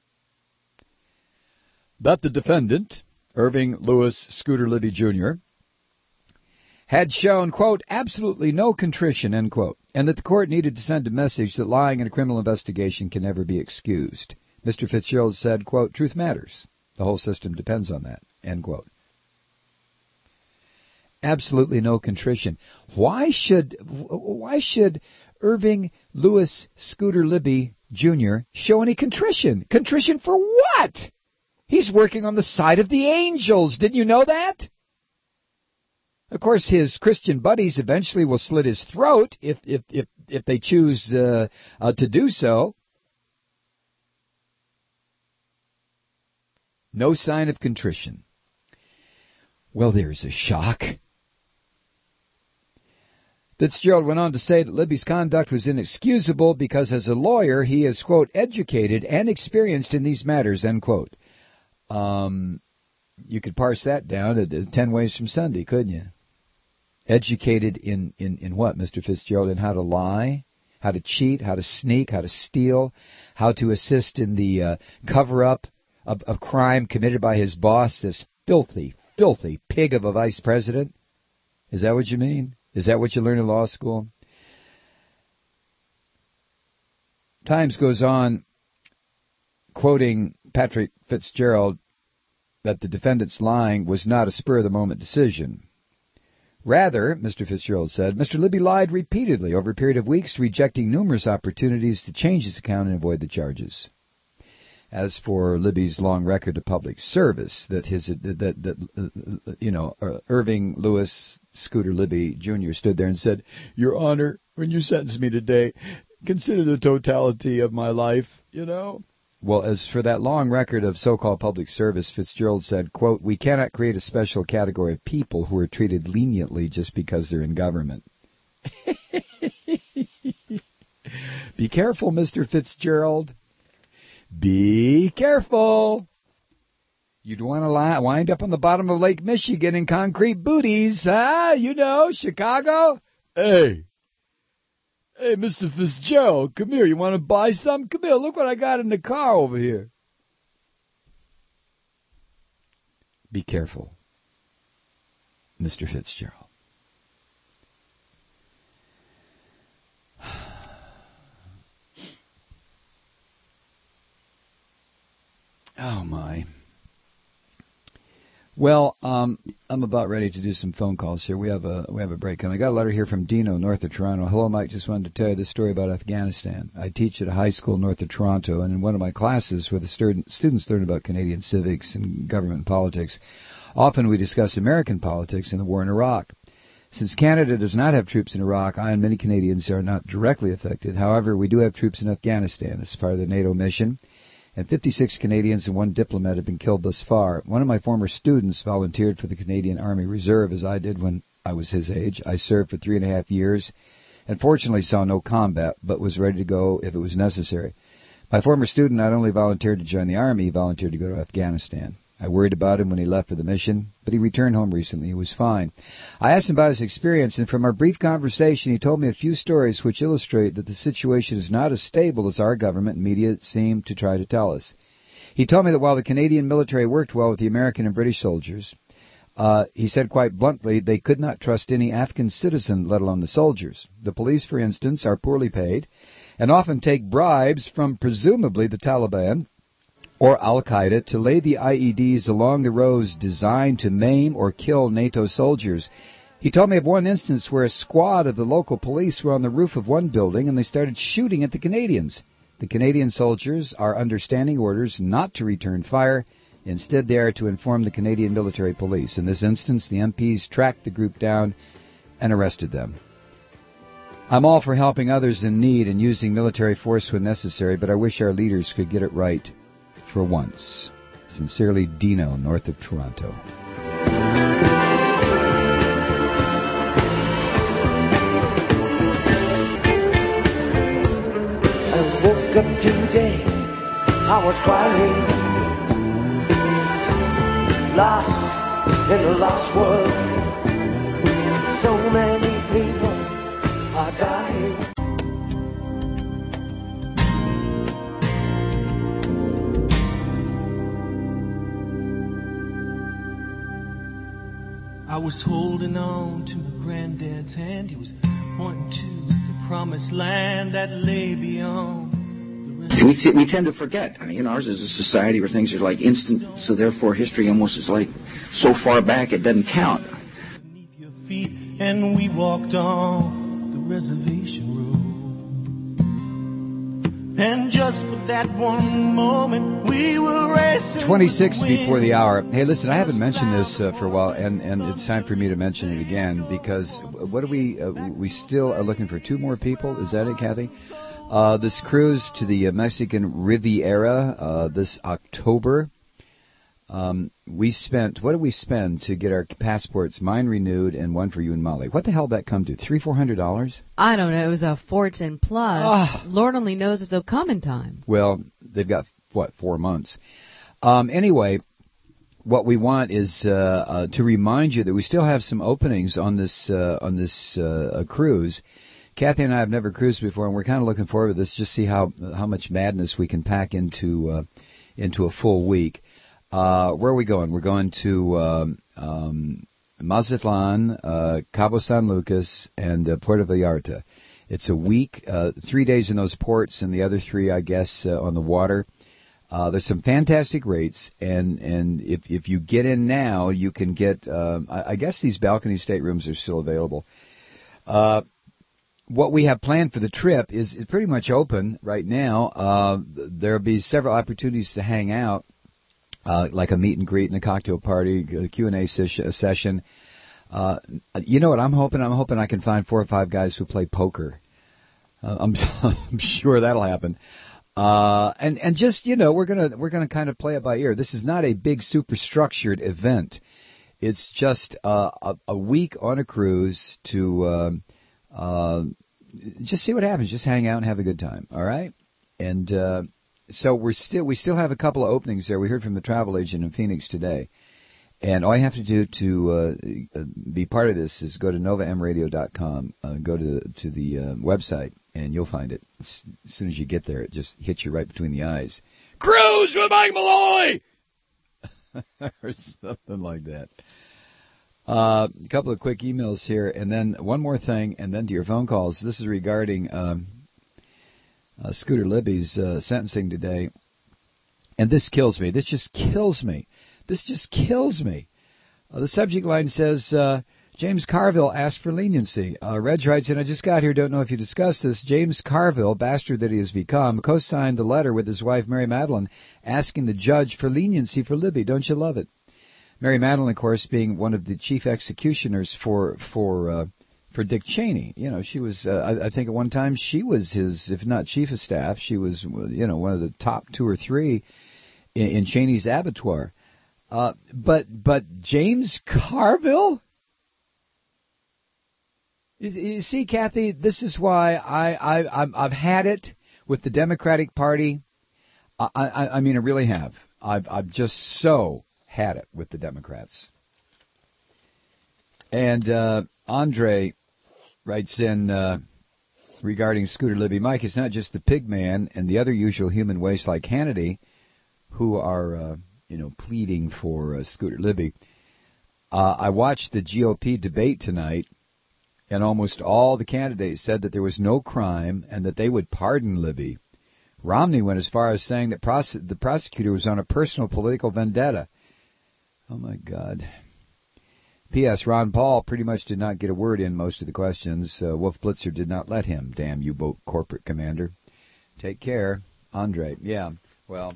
that the defendant, Irving Lewis Scooter Libby Junior, had shown, quote, absolutely no contrition, end quote, and that the court needed to send a message that lying in a criminal investigation can never be excused. Mister Fitzgerald said, quote, truth matters. The whole system depends on that, end quote. Absolutely no contrition. Why should why should Irving Louis Scooter Libby Junior show any contrition? Contrition for what? He's working on the side of the angels. Didn't you know that? Of course, his Christian buddies eventually will slit his throat if if if, if they choose uh, uh, to do so. No sign of contrition. Well, there's a shock. Fitzgerald went on to say that Libby's conduct was inexcusable because as a lawyer he is, quote, educated and experienced in these matters, end quote. Um, you could parse that down to ten ways from Sunday, couldn't you? Educated in, in, in what, Mister Fitzgerald? In how to lie, how to cheat, how to sneak, how to steal, how to assist in the uh, cover-up of, of crime committed by his boss, this filthy, filthy pig of a vice president? Is that what you mean? Is that what you learn in law school? Times goes on, quoting Patrick Fitzgerald, that the defendant's lying was not a spur-of-the-moment decision. Rather, Mister Fitzgerald said, Mister Libby lied repeatedly over a period of weeks, rejecting numerous opportunities to change his account and avoid the charges. As for Libby's long record of public service, that his that that uh, you know uh, Irving Louis Scooter Libby Junior stood there and said, "Your Honor, when you sentence me today, consider the totality of my life." You know. Well, as for that long record of so-called public service, Fitzgerald said, quote, "We cannot create a special category of people who are treated leniently just because they're in government." Be careful, Mister Fitzgerald. Be careful. You'd want to lie, wind up on the bottom of Lake Michigan in concrete booties, huh? You know, Chicago. Hey. Hey, Mister Fitzgerald, come here. You want to buy something? Come here. Look what I got in the car over here. Be careful, Mister Fitzgerald. Oh, my. Well, um, I'm about ready to do some phone calls here. We have a we have a break coming. I got a letter here from Dino, north of Toronto. Hello, Mike. Just wanted to tell you this story about Afghanistan. I teach at a high school north of Toronto, and in one of my classes where the student, students learn about Canadian civics and government and politics, often we discuss American politics and the war in Iraq. Since Canada does not have troops in Iraq, I and many Canadians are not directly affected. However, we do have troops in Afghanistan as part of the NATO mission. And fifty-six Canadians and one diplomat have been killed thus far. One of my former students volunteered for the Canadian Army Reserve, as I did when I was his age. I served for three and a half years, and fortunately saw no combat, but was ready to go if it was necessary. My former student not only volunteered to join the Army, he volunteered to go to Afghanistan. I worried about him when he left for the mission, but he returned home recently. He was fine. I asked him about his experience, and from our brief conversation, he told me a few stories which illustrate that the situation is not as stable as our government and media seem to try to tell us. He told me that while the Canadian military worked well with the American and British soldiers, uh, he said quite bluntly they could not trust any Afghan citizen, let alone the soldiers. The police, for instance, are poorly paid and often take bribes from presumably the Taliban or Al-Qaeda to lay the I E Ds along the roads designed to maim or kill NATO soldiers. He told me of one instance where a squad of the local police were on the roof of one building and they started shooting at the Canadians. The Canadian soldiers are under standing orders not to return fire. Instead, they are to inform the Canadian military police. In this instance, the M Ps tracked the group down and arrested them. I'm all for helping others in need and using military force when necessary, but I wish our leaders could get it right for once. Sincerely, Dino, north of Toronto. I woke up today, I was crying, lost in a lost world. So many people are dying. I was holding on to my granddad's hand. He was pointing to the promised land that lay beyond the rest. We, t- we tend to forget. I mean, you know, ours is a society where things are like instant, so therefore history almost is like so far back it doesn't count. Beneath your feet, and we walked on the reservation road. And just for that one moment, we were racing. twenty-six before the hour. Hey, listen, I haven't mentioned this uh, for a while, and, and it's time for me to mention it again, because what do we, uh, we still are looking for two more people. Is that it, Kathy? Uh, this cruise to the uh, Mexican Riviera uh, this October. Um, we spent, what did we spend to get our passports, mine renewed and one for you and Molly? What the hell did that come to? Three, four hundred dollars? I don't know. It was a fortune plus. Ah. Lord only knows if they'll come in time. Well, they've got, what, four months. Um, anyway, what we want is uh, uh, to remind you that we still have some openings on this uh, on this uh, cruise. Kathy and I have never cruised before, and we're kind of looking forward to this, just see how how much madness we can pack into uh, into a full week. Uh, where are we going? We're going to um, um, Mazatlan, uh, Cabo San Lucas, and uh, Puerto Vallarta. It's a week, uh, three days in those ports, and the other three, I guess, uh, on the water. Uh, there's some fantastic rates, and, and if if you get in now, you can get, um, I, I guess these balcony staterooms are still available. Uh, what we have planned for the trip is, is pretty much open right now. Uh, there'll be several opportunities to hang out. Uh, like a meet and greet and a cocktail party, a Q and A ses- session. Uh, you know what I'm hoping? I'm hoping I can find four or five guys who play poker. Uh, I'm, I'm sure that'll happen. Uh, and, and just, you know, we're gonna, we're gonna kind of play it by ear. This is not a big super structured event. It's just, uh, a, a week on a cruise to, um, uh, just see what happens. Just hang out and have a good time. All right. And, uh, So we're still we still have a couple of openings there. We heard from the travel agent in Phoenix today, and all you have to do to uh, be part of this is go to nova m radio dot com, uh, go to to the uh, website, and you'll find it. As soon as you get there, it just hits you right between the eyes. Cruise with Mike Malloy, or something like that. Uh, a couple of quick emails here, and then one more thing, and then to your phone calls. This is regarding. Um, Uh, Scooter Libby's uh, sentencing today, and this kills me. This just kills me. This just kills me. Uh, the subject line says, uh, James Carville asked for leniency. Uh, Reg writes, and I just got here, don't know if you discussed this. James Carville, bastard that he has become, co-signed the letter with his wife, Mary Madeline, asking the judge for leniency for Libby. Don't you love it? Mary Madeline, of course, being one of the chief executioners for, for, uh, For Dick Cheney. You know, she was, uh, I, I think at one time she was his, if not chief of staff, she was, you know, one of the top two or three in, in Cheney's abattoir. Uh, but, but James Carville? You, you see, Kathy, this is why I, I, I'm, I've had it with the Democratic Party. I, I, I mean, I really have. I've, I've just so had it with the Democrats. And, uh, Andre writes in uh, regarding Scooter Libby, Mike, it's not just the pig man and the other usual human waste like Hannity who are, uh, you know, pleading for uh, Scooter Libby. Uh, I watched the G O P debate tonight, and almost all the candidates said that there was no crime and that they would pardon Libby. Romney went as far as saying that prose- the prosecutor was on a personal political vendetta. Oh, my God. P S. Ron Paul pretty much did not get a word in most of the questions. Uh, Wolf Blitzer did not let him. Damn U-boat corporate commander. Take care. Andre. Yeah, well.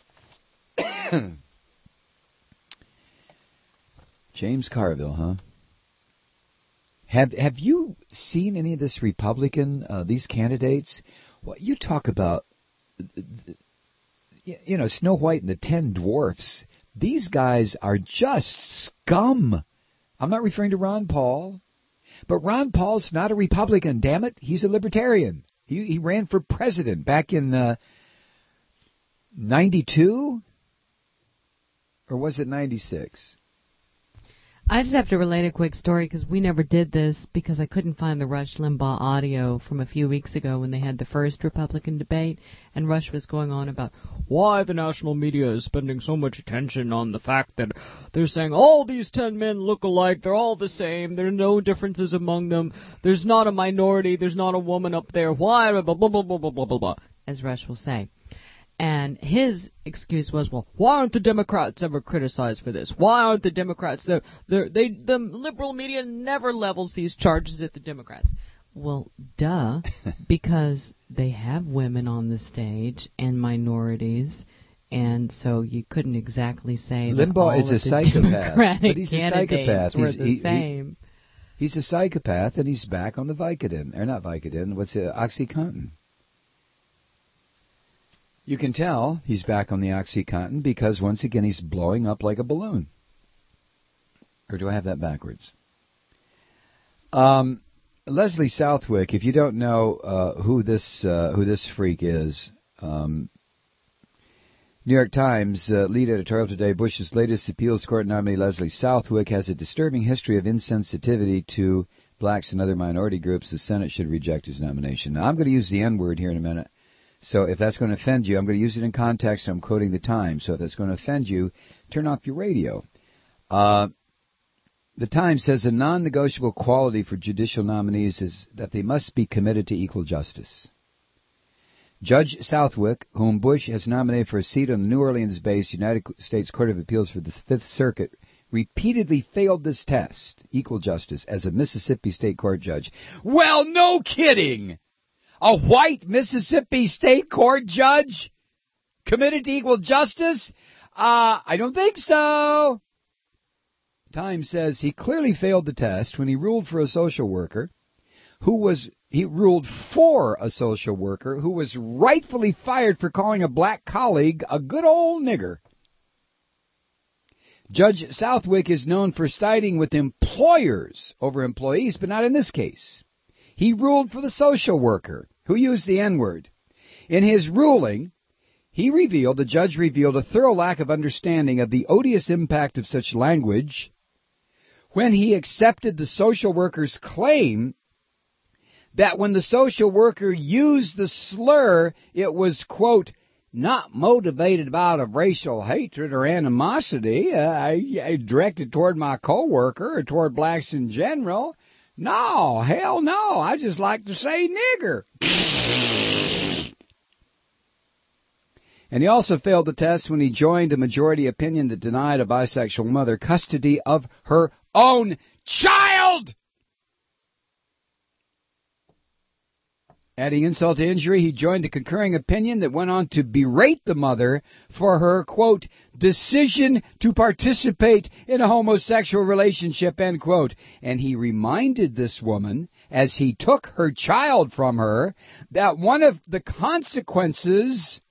James Carville, huh? Have Have you seen any of this Republican, uh, these candidates? Well, you talk about, you know, Snow White and the Ten Dwarfs. These guys are just scum. I'm not referring to Ron Paul, but Ron Paul's not a Republican, damn it. He's a libertarian. He he ran for president back in uh, ninety-two, or was it ninety-six? I just have to relate a quick story because we never did this because I couldn't find the Rush Limbaugh audio from a few weeks ago when they had the first Republican debate, and Rush was going on about why the national media is spending so much attention on the fact that they're saying all these ten men look alike, they're all the same, there are no differences among them, there's not a minority, there's not a woman up there, why, blah, blah, blah, blah, blah, blah, blah, blah, as Rush will say. And his excuse was, well, why aren't the Democrats ever criticized for this? Why aren't the Democrats... They're, they're, they The liberal media never levels these charges at the Democrats. Well, duh, because they have women on the stage and minorities, and so you couldn't exactly say that all Limbaugh is of a the psychopath, Democratic but he's a candidates psychopath. were He's, the he, same. He, he's a psychopath, and he's back on the Vicodin. Or not Vicodin, what's it, OxyContin. You can tell he's back on the OxyContin because, once again, he's blowing up like a balloon. Or do I have that backwards? Um, Leslie Southwick, if you don't know uh, who this uh, who this freak is, um, New York Times uh, lead editorial today, Bush's latest appeals court nominee Leslie Southwick has a disturbing history of insensitivity to blacks and other minority groups. The Senate should reject his nomination. Now, I'm going to use the N-word here in a minute. So if that's going to offend you, I'm going to use it in context. I'm quoting the Times. So if that's going to offend you, turn off your radio. Uh, the Times says a non-negotiable quality for judicial nominees is that they must be committed to equal justice. Judge Southwick, whom Bush has nominated for a seat on the New Orleans-based United States Court of Appeals for the Fifth Circuit, repeatedly failed this test, equal justice, as a Mississippi State Court judge. Well, no kidding! A white Mississippi State Court judge committed to equal justice? Uh, I don't think so. Time says he clearly failed the test when he ruled for a social worker who was, he ruled for a social worker who was rightfully fired for calling a black colleague a good old nigger. Judge Southwick is known for siding with employers over employees, but not in this case. He ruled for the social worker who used the N-word. In his ruling, he revealed, the judge revealed a thorough lack of understanding of the odious impact of such language when he accepted the social worker's claim that when the social worker used the slur, it was, quote, not motivated out of racial hatred or animosity, uh, I, I directed toward my coworker or toward blacks in general. No, hell no, I just like to say nigger. And he also failed the test when he joined a majority opinion that denied a bisexual mother custody of her own child. Adding insult to injury, he joined a concurring opinion that went on to berate the mother for her, quote, decision to participate in a homosexual relationship, end quote. And he reminded this woman, as he took her child from her, that one of the consequences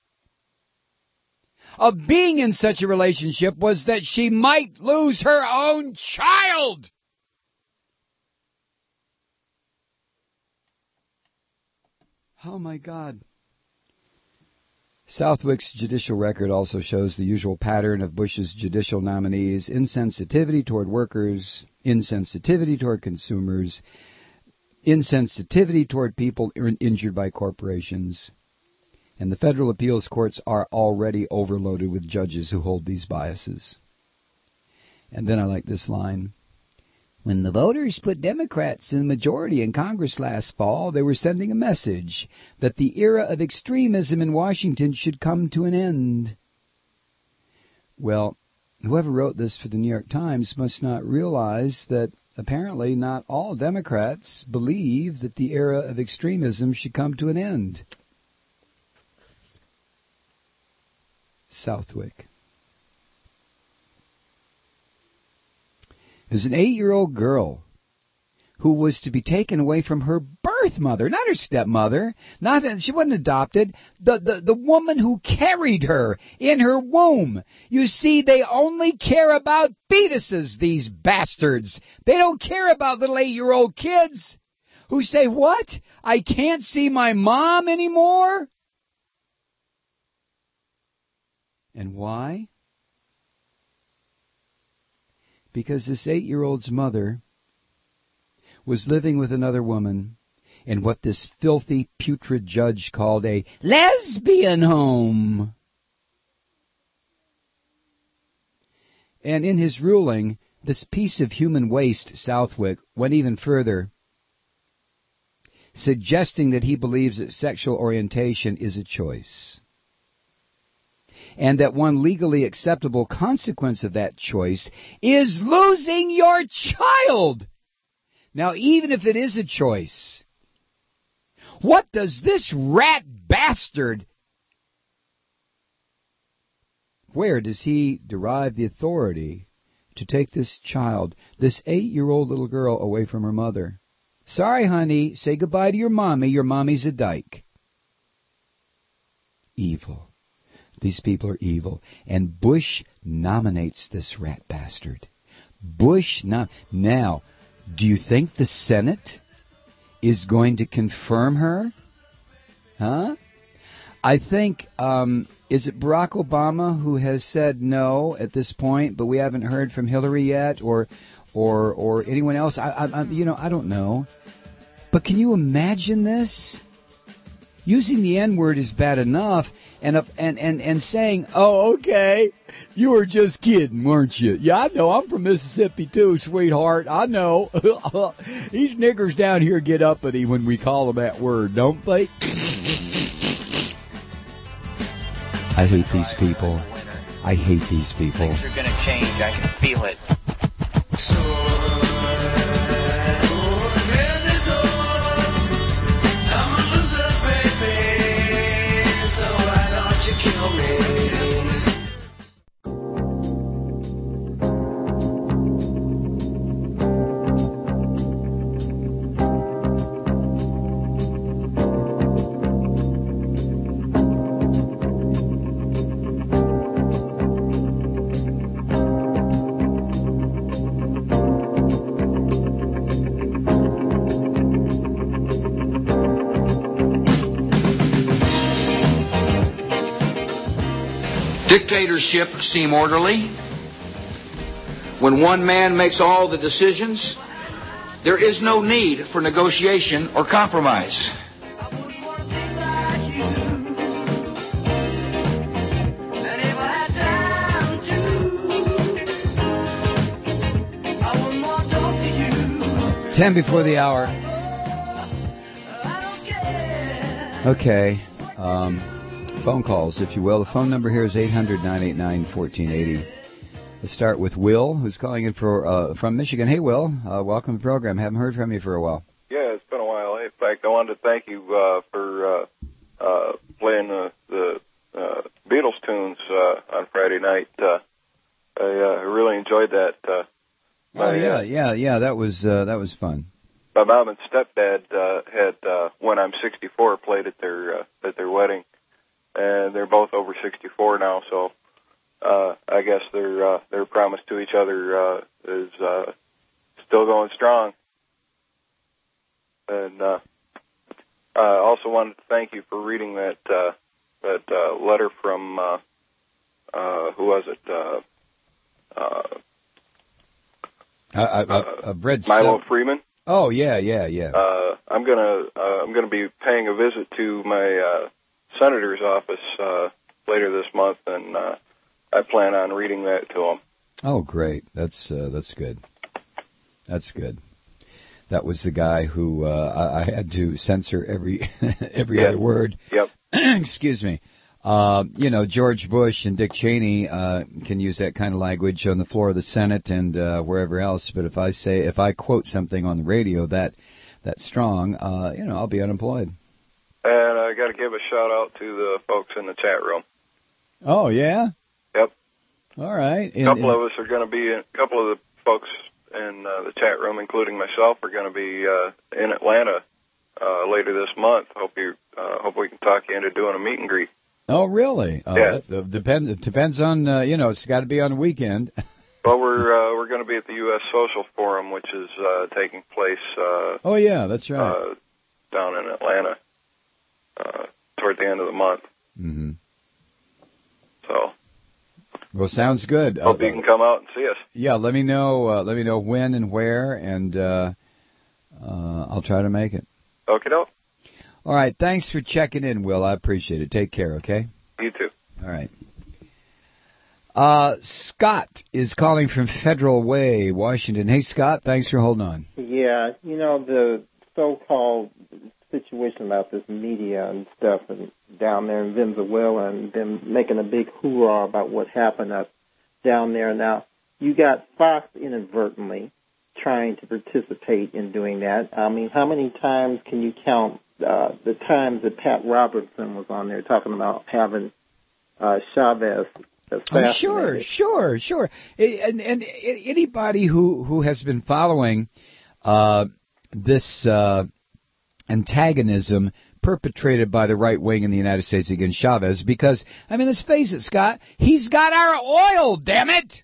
of being in such a relationship was that she might lose her own child. Oh, my God. Southwick's judicial record also shows the usual pattern of Bush's judicial nominees: insensitivity toward workers, insensitivity toward consumers, insensitivity toward people injured by corporations. And the federal appeals courts are already overloaded with judges who hold these biases. And then I like this line. When the voters put Democrats in the majority in Congress last fall, they were sending a message that the era of extremism in Washington should come to an end. Well, whoever wrote this for the New York Times must not realize that apparently not all Democrats believe that the era of extremism should come to an end. Southwick. There's an eight-year-old girl who was to be taken away from her birth mother, not her stepmother. Not she wasn't adopted. The, the, the woman who carried her in her womb. You see, they only care about fetuses, these bastards. They don't care about little eight-year-old kids who say, what? I can't see my mom anymore? And why? Because this eight-year-old's mother was living with another woman in what this filthy, putrid judge called a lesbian home. And in his ruling, this piece of human waste, Southwick, went even further, suggesting that he believes that sexual orientation is a choice. and that one legally acceptable consequence of that choice is losing your child. Now, even if it is a choice, what does this rat bastard, where does he derive the authority to take this child, this eight-year-old little girl, away from her mother? Sorry, honey, say goodbye to your mommy. Your mommy's a dyke. Evil. These people are evil. And Bush nominates this rat bastard. Bush, no- now, do you think the Senate is going to confirm her? Huh? I think, um, is it Barack Obama who has said no at this point, but we haven't heard from Hillary yet, or or or anyone else? I, I, I you know, I don't know. But can you imagine this? Using the N-word is bad enough, and uh, and and and saying, "Oh, okay, you were just kidding, weren't you?" Yeah, I know. I'm from Mississippi too, sweetheart. I know. These niggers down here get uppity when we call them that word, don't they? I hate these people. I hate these people. Things are going to change. I can feel it. Dictatorships seem orderly. When one man makes all the decisions, there is no need for negotiation or compromise. Ten before the hour. Okay. Um... Phone calls, if you will. The phone number here is eight hundred, nine eight nine, one four eight zero. Let's start with Will, who's calling in for uh, from Michigan. Hey, Will. Uh, welcome to the program. Haven't heard from you for a while. Yeah, it's been a while. In fact, I wanted to thank you uh, for uh, uh, playing the, the uh, Beatles tunes uh, on Friday night. Uh, I uh, really enjoyed that. Uh, oh, my, yeah, uh, yeah, yeah. That was uh, that was fun. My mom and stepdad uh, had uh, "When I'm sixty-four" played at their uh, at their wedding. And they're both over sixty-four now, so uh, I guess their uh, their promise to each other uh, is uh, still going strong. And uh, I also wanted to thank you for reading that uh, that uh, letter from uh, uh, who was it? Uh, uh, I, I, I've read Milo some... Freeman. Oh yeah, yeah, yeah. Uh, I'm gonna uh, I'm gonna be paying a visit to my uh, senator's office uh, later this month, and uh, I plan on reading that to him. Oh, great! That's uh, that's good. That's good. That was the guy who uh, I, I had to censor every every yep. other word. Yep. Excuse me. Uh, you know, George Bush and Dick Cheney uh, can use that kind of language on the floor of the Senate and uh, wherever else. But if I say, if I quote something on the radio that that strong, uh, you know, I'll be unemployed. And I got to give a shout out to the folks in the chat room. Oh yeah. Yep. All right. A couple in, of us are going to be. A couple of the folks in uh, the chat room, including myself, are going to be uh, in Atlanta uh, later this month. Hope you. Uh, hope we can talk you into doing a meet and greet. Oh really? Uh, yeah. That, uh, depends. It depends on. Uh, you know, it's got to be on the weekend. Well, we're uh, we're going to be at the U S Social Forum, which is uh, taking place. Uh, oh yeah, that's right. Uh, down in Atlanta. Uh, toward the end of the month. Mm-hmm. So. Well, sounds good. Hope uh, you can come out and see us. Yeah, let me know. Uh, let me know when and where, and uh, uh, I'll try to make it. Okie doke. All right. Thanks for checking in, Will. I appreciate it. Take care. Okay. You too. All right. Uh, Scott is calling from Federal Way, Washington. Hey, Scott. Thanks for holding on. Yeah, you know the so-called situation about this media and stuff, and down there in Venezuela and them making a big hoorah about what happened up down there. Now, you got Fox inadvertently trying to participate in doing that. I mean, how many times can you count uh, the times that Pat Robertson was on there talking about having uh, Chavez assassinated? Oh, sure, sure, sure. And, and anybody who, who has been following uh, this uh, antagonism perpetrated by the right wing in the United States against Chavez, because, I mean, let's face it, Scott, he's got our oil, damn it!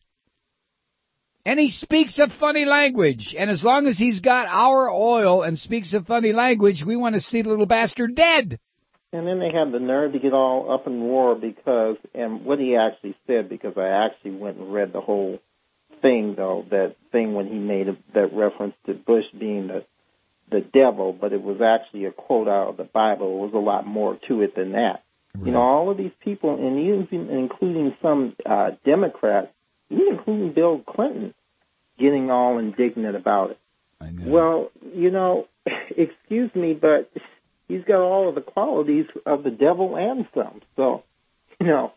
And he speaks a funny language. And as long as he's got our oil and speaks a funny language, we want to see the little bastard dead. And then they have the nerve to get all up in war because, and what he actually said, because I actually went and read the whole thing, though, that thing when he made a, that reference to Bush being the the devil, but it was actually a quote out of the Bible. It was a lot more to it than that. Right. You know, all of these people, and even including some uh, Democrats, even including Bill Clinton, getting all indignant about it. I know. Well, you know, excuse me, but he's got all of the qualities of the devil and some. So, you know.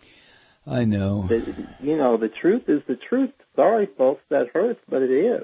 I know. The, you know, the truth is the truth. Sorry, folks, that hurts, but it is.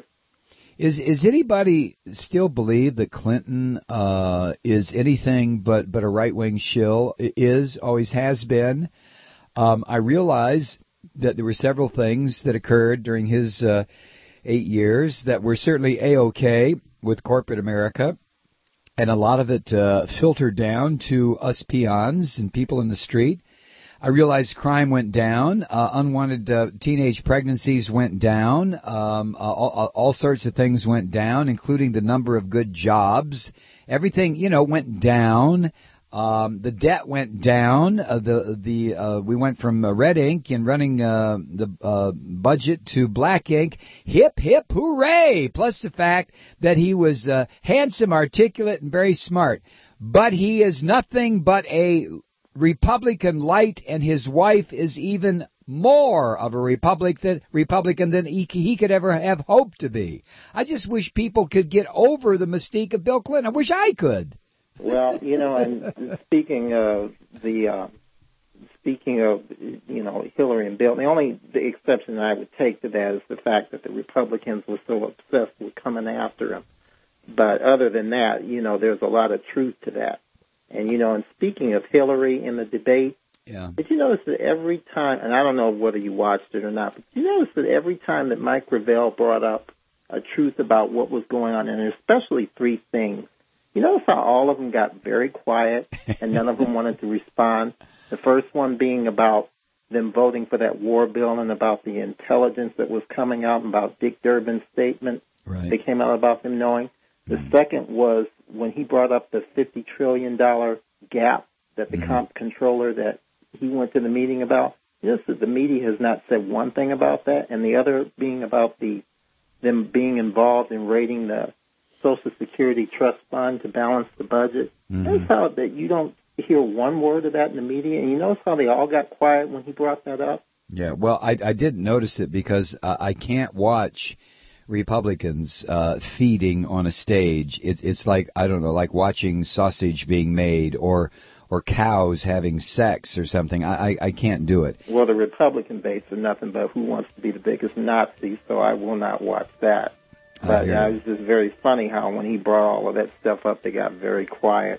Is is anybody still believe that Clinton uh, is anything but, but a right-wing shill? Is, always has been. Um, I realize that there were several things that occurred during his uh, eight years that were certainly A-OK with corporate America, and a lot of it uh, filtered down to us peons and people in the street. I realized crime went down, uh, unwanted uh, teenage pregnancies went down, um, uh, all, all sorts of things went down, including the number of good jobs. Everything, you know, went down. Um, the debt went down. Uh, the the uh, we went from uh, red ink and running uh, the uh, budget to black ink. Hip hip hooray! Plus the fact that he was uh, handsome, articulate, and very smart. But he is nothing but a Republican light, and his wife is even more of a Republic than, Republican than he, he could ever have hoped to be. I just wish people could get over the mystique of Bill Clinton. I wish I could. Well, you know, and speaking of the, uh, speaking of, you know, Hillary and Bill, the only the exception I would take to that is the fact that the Republicans were so obsessed with coming after him. But other than that, you know, there's a lot of truth to that. And, you know, and speaking of Hillary in the debate, yeah. did you notice that every time, and I don't know whether you watched it or not, but did you notice that every time that Mike Gravel brought up a truth about what was going on, and especially three things, you notice how all of them got very quiet and none of them wanted to respond? The first one being about them voting for that war bill and about the intelligence that was coming out about Dick Durbin's statement. Right. That came out about them knowing. The mm. second was when he brought up the fifty trillion dollars gap that the mm. comp controller that he went to the meeting about. Yes, the media has not said one thing about that, and the other being about the them being involved in raiding the Social Security Trust Fund to balance the budget. Mm-hmm. Notice how that you don't hear one word of that in the media, and you notice how they all got quiet when he brought that up? Yeah, well, I, I didn't notice it because uh, I can't watch Republicans uh, feeding on a stage. It's it's like, I don't know, like watching sausage being made or or cows having sex or something. I, I, I can't do it. Well, the Republican base are nothing but who wants to be the biggest Nazi, so I will not watch that. But uh, it was just very funny how when he brought all of that stuff up, they got very quiet.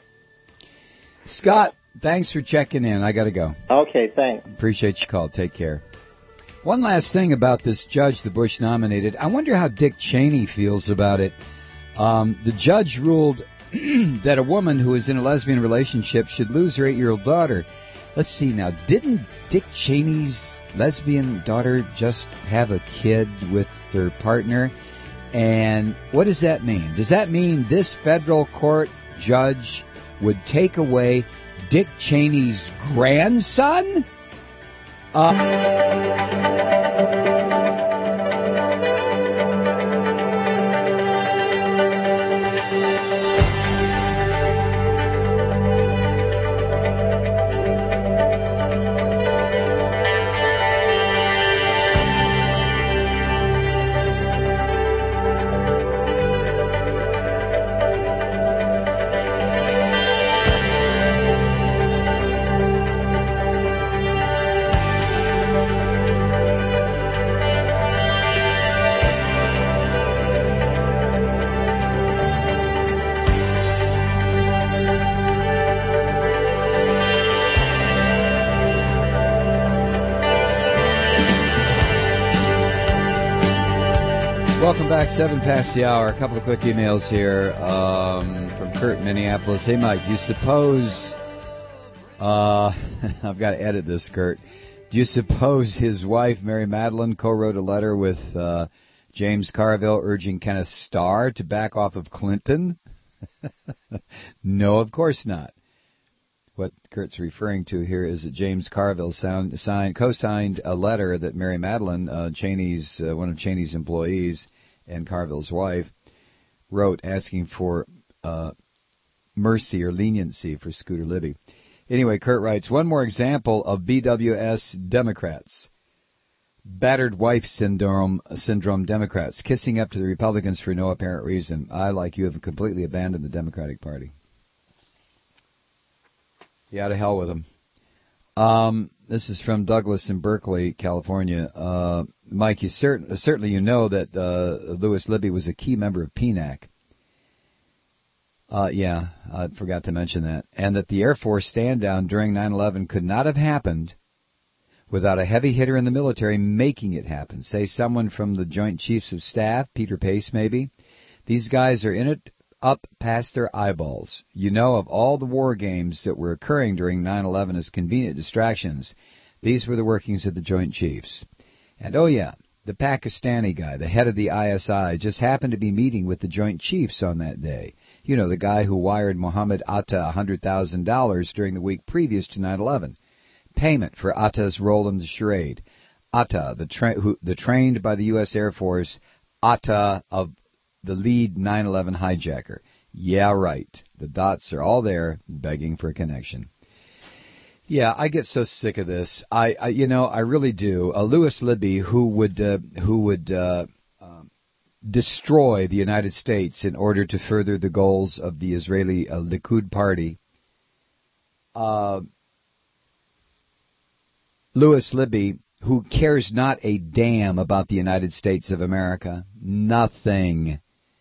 Scott, thanks for checking in. I got to go. Okay, thanks. Appreciate your call. Take care. One last thing about this judge the Bush nominated. I wonder how Dick Cheney feels about it. Um, the judge ruled that a woman who is in a lesbian relationship should lose her eight-year-old daughter. Let's see now. Didn't Dick Cheney's lesbian daughter just have a kid with their partner? And what does that mean? Does that mean this federal court judge would take away Dick Cheney's grandson? Uh... welcome back. Seven past the hour. A couple of quick emails here um, from Kurt in Minneapolis. Hey, Mike, do you suppose... Uh, I've got to edit this, Kurt. Do you suppose his wife, Mary Madeline, co-wrote a letter with uh, James Carville urging Kenneth Starr to back off of Clinton? No, of course not. What Kurt's referring to here is that James Carville sound, signed, co-signed a letter that Mary Madeline, uh, Cheney's uh, one of Cheney's employees and Carville's wife, wrote asking for uh, mercy or leniency for Scooter Libby. Anyway, Kurt writes, one more example of B W S Democrats. Battered wife syndrome syndrome Democrats, kissing up to the Republicans for no apparent reason. I, like you, have completely abandoned the Democratic Party. Yeah, to hell with them. Um, this is from Douglas in Berkeley, California. Uh, Mike, you cert- certainly you know that uh, Lewis Libby was a key member of P NAC. Uh, yeah, I forgot to mention that. And that the Air Force stand-down during nine eleven could not have happened without a heavy hitter in the military making it happen. Say someone from the Joint Chiefs of Staff, Peter Pace maybe. These guys are in it up past their eyeballs. You know, of all the war games that were occurring during nine eleven as convenient distractions, these were the workings of the Joint Chiefs. And oh yeah, the Pakistani guy, the head of the I S I, just happened to be meeting with the Joint Chiefs on that day. You know, the guy who wired Mohammed Atta one hundred thousand dollars during the week previous to nine eleven. Payment for Atta's role in the charade. Atta, the, tra- who, the trained by the U S Air Force, Atta of the lead nine eleven hijacker. Yeah, right. The dots are all there, begging for a connection. Yeah, I get so sick of this. I, I you know, I really do. Uh, Lewis Libby, who would, uh, who would uh, um, destroy the United States in order to further the goals of the Israeli uh, Likud party. Uh, Lewis Libby, who cares not a damn about the United States of America. Nothing.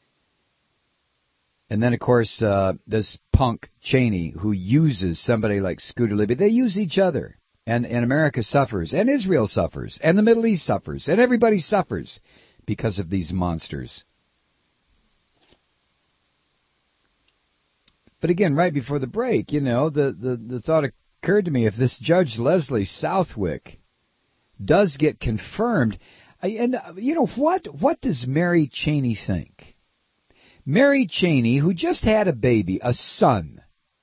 And then, of course, uh, this punk Cheney, who uses somebody like Scooter Libby. They use each other. And, and America suffers. And Israel suffers. And the Middle East suffers. And everybody suffers because of these monsters. But again, right before the break, you know, the, the, the thought occurred to me, if this Judge Leslie Southwick does get confirmed, and, you know, what, what does Mary Cheney think? Mary Cheney, who just had a baby, a son.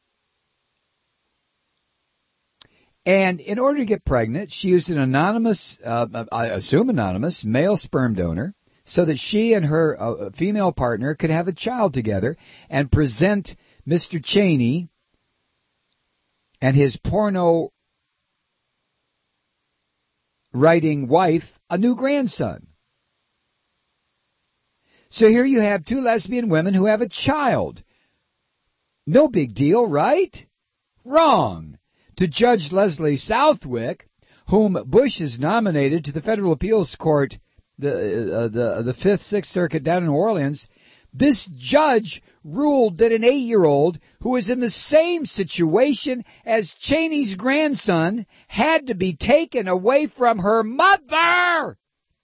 And in order to get pregnant, she used an anonymous, uh, I assume anonymous, male sperm donor so that she and her uh, female partner could have a child together and present Mister Cheney and his porno writing wife a new grandson. So here you have two lesbian women who have a child. No big deal, right? Wrong. To Judge Leslie Southwick, whom Bush has nominated to the Federal Appeals Court, the uh, the the Fifth, Sixth Circuit down in New Orleans, this judge ruled that an eight-year-old who was in the same situation as Cheney's grandson had to be taken away from her mother.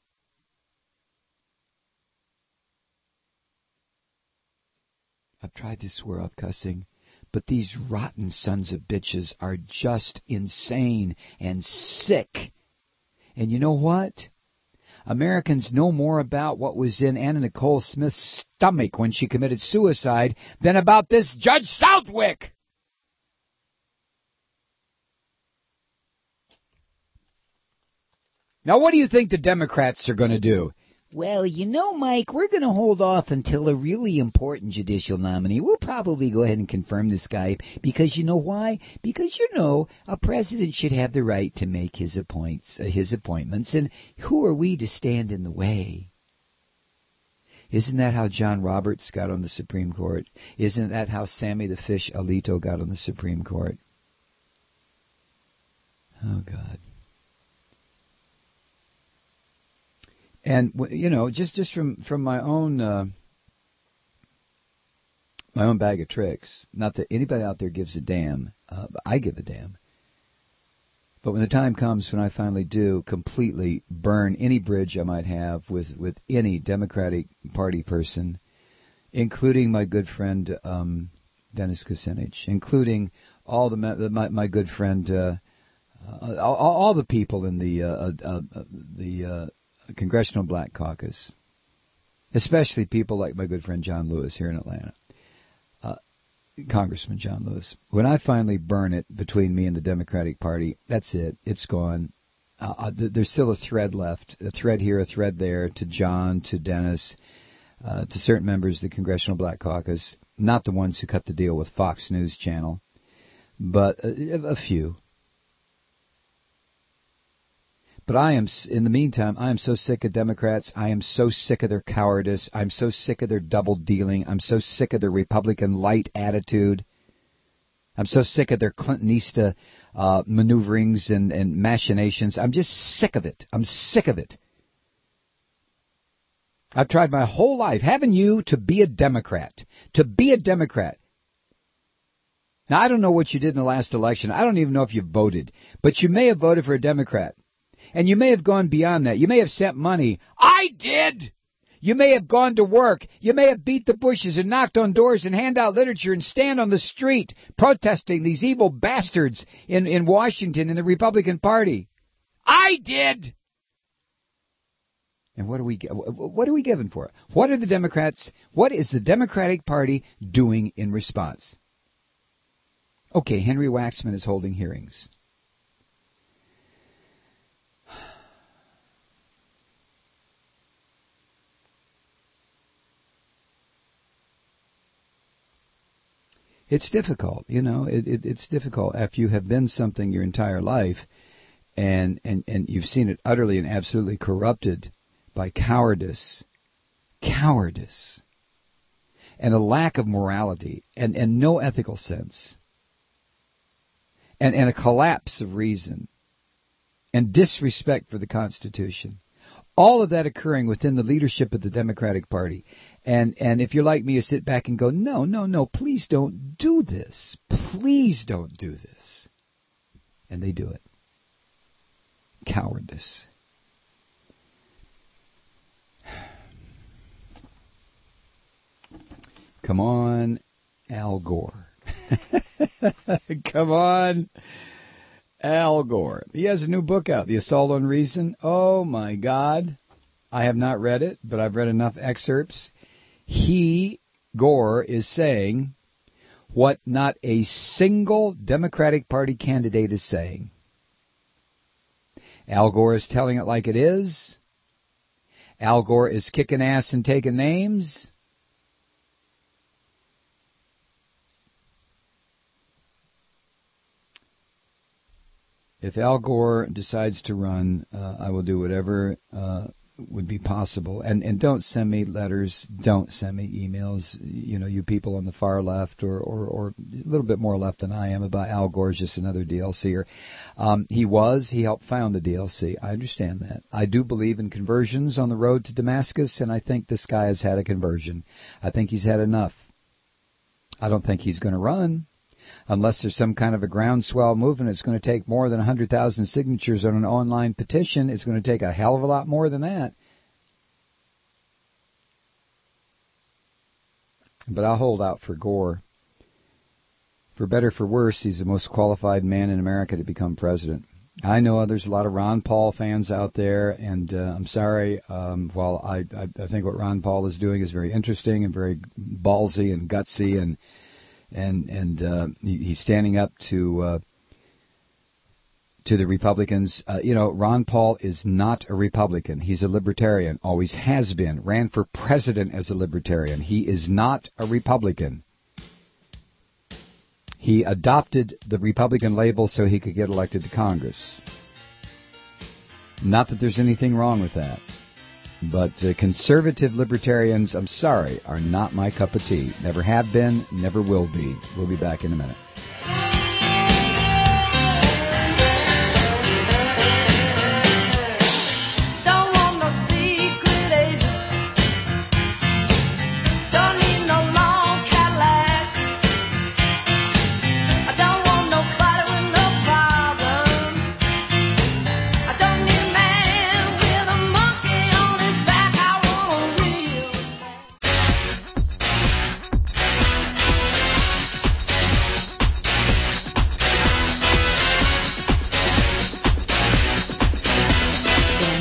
I've tried to swear off cussing, but these rotten sons of bitches are just insane and sick. And you know what? Americans know more about what was in Anna Nicole Smith's stomach when she committed suicide than about this Judge Southwick. Now, what do you think the Democrats are going to do? Well, you know, Mike, we're going to hold off until a really important judicial nominee. We'll probably go ahead and confirm this guy because you know why? Because, you know, a president should have the right to make his appoints, uh, his appointments, and who are we to stand in the way? Isn't that how John Roberts got on the Supreme Court? Isn't that how Sammy the Fish Alito got on the Supreme Court? Oh, God. And, you know, just, just from, from my own uh, my own bag of tricks, not that anybody out there gives a damn, uh, but I give a damn. But when the time comes when I finally do completely burn any bridge I might have with, with any Democratic Party person, including my good friend um, Dennis Kucinich, including all the my, my good friend, uh, uh, all, all the people in the uh, uh, uh, the uh, Congressional Black Caucus, especially people like my good friend John Lewis here in Atlanta. Congressman John Lewis. When I finally burn it between me and the Democratic Party, that's it. It's gone. Uh, there's still a thread left, a thread here, a thread there, to John, to Dennis, uh, to certain members of the Congressional Black Caucus, not the ones who cut the deal with Fox News Channel, but a, a few. But I am, in the meantime, I am so sick of Democrats. I am so sick of their cowardice. I'm so sick of their double dealing. I'm so sick of their Republican light attitude. I'm so sick of their Clintonista uh, maneuverings and, and machinations. I'm just sick of it. I'm sick of it. I've tried my whole life, haven't you, to be a Democrat. To be a Democrat. Now, I don't know what you did in the last election. I don't even know if you voted. But you may have voted for a Democrat. And you may have gone beyond that. You may have sent money. I did! You may have gone to work. You may have beat the bushes and knocked on doors and hand out literature and stand on the street protesting these evil bastards in, in Washington in the Republican Party. I did! And what are we what are we given for it? What are the Democrats, what is the Democratic Party doing in response? Okay, Henry Waxman is holding hearings. It's difficult, you know, it, it, it's difficult after you have been something your entire life and, and, and you've seen it utterly and absolutely corrupted by cowardice, cowardice, and a lack of morality and, and no ethical sense, and, and a collapse of reason and disrespect for the Constitution. All of that occurring within the leadership of the Democratic Party. And and if you're like me, you sit back and go, no, no, no, please don't do this. Please don't do this. And they do it. Cowardice. Come on, Al Gore. Come on, Al Gore. He has a new book out, The Assault on Reason. Oh, my God. I have not read it, but I've read enough excerpts. He, Gore, is saying what not a single Democratic Party candidate is saying. Al Gore is telling it like it is. Al Gore is kicking ass and taking names. If Al Gore decides to run, uh, I will do whatever uh, would be possible. And and don't send me letters. Don't send me emails. You know, you people on the far left or, or, or a little bit more left than I am about Al Gore's just another D L C-er. Um, he was. He helped found the D L C. I understand that. I do believe in conversions on the road to Damascus, and I think this guy has had a conversion. I think he's had enough. I don't think he's going to run. Unless there's some kind of a groundswell movement, it's going to take more than one hundred thousand signatures on an online petition. It's going to take a hell of a lot more than that. But I'll hold out for Gore. For better, for worse, he's the most qualified man in America to become president. I know there's a lot of Ron Paul fans out there, and uh, I'm sorry. Um, while I, I, I think what Ron Paul is doing is very interesting and very ballsy and gutsy, and And and uh, he, he's standing up to uh, to the Republicans. Uh, you know, Ron Paul is not a Republican. He's a libertarian, always has been. Ran for president as a libertarian. He is not a Republican. He adopted the Republican label so he could get elected to Congress. Not that there's anything wrong with that. But uh, conservative libertarians, I'm sorry, are not my cup of tea. Never have been, never will be. We'll be back in a minute. Don't want no secret agent. Don't need no long Cadillac. I don't want nobody with no problems.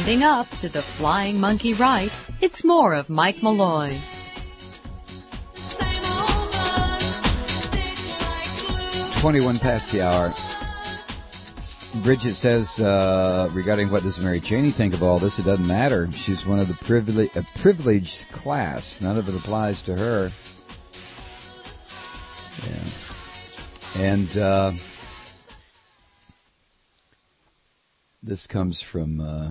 Standing up to the flying monkey right, it's more of Mike Malloy. twenty-one past the hour. Bridget says, uh, regarding what does Mary Cheney think of all this, it doesn't matter. She's one of the privile- a privileged class. None of it applies to her. Yeah. And uh, this comes from uh,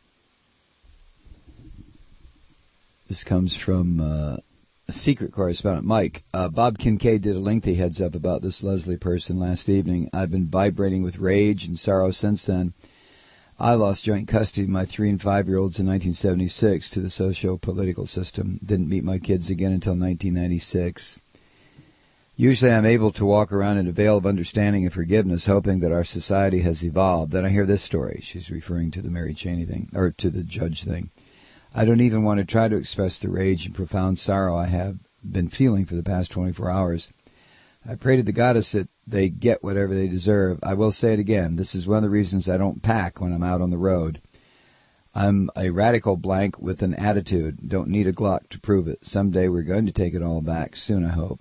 this comes from uh, a secret correspondent, Mike. Uh, Bob Kincaid did a lengthy heads up about this Leslie person last evening. I've been vibrating with rage and sorrow since then. I lost joint custody of my three and five year olds in nineteen seventy-six to the socio-political system. Didn't meet my kids again until nineteen ninety-six. Usually I'm able to walk around in a veil of understanding and forgiveness, hoping that our society has evolved. Then I hear this story. She's referring to the Mary Cheney thing, or to the judge thing. I don't even want to try to express the rage and profound sorrow I have been feeling for the past twenty-four hours. I pray to the goddess that they get whatever they deserve. I will say it again. This is one of the reasons I don't pack when I'm out on the road. I'm a radical blank with an attitude. Don't need a Glock to prove it. Someday we're going to take it all back. Soon, I hope.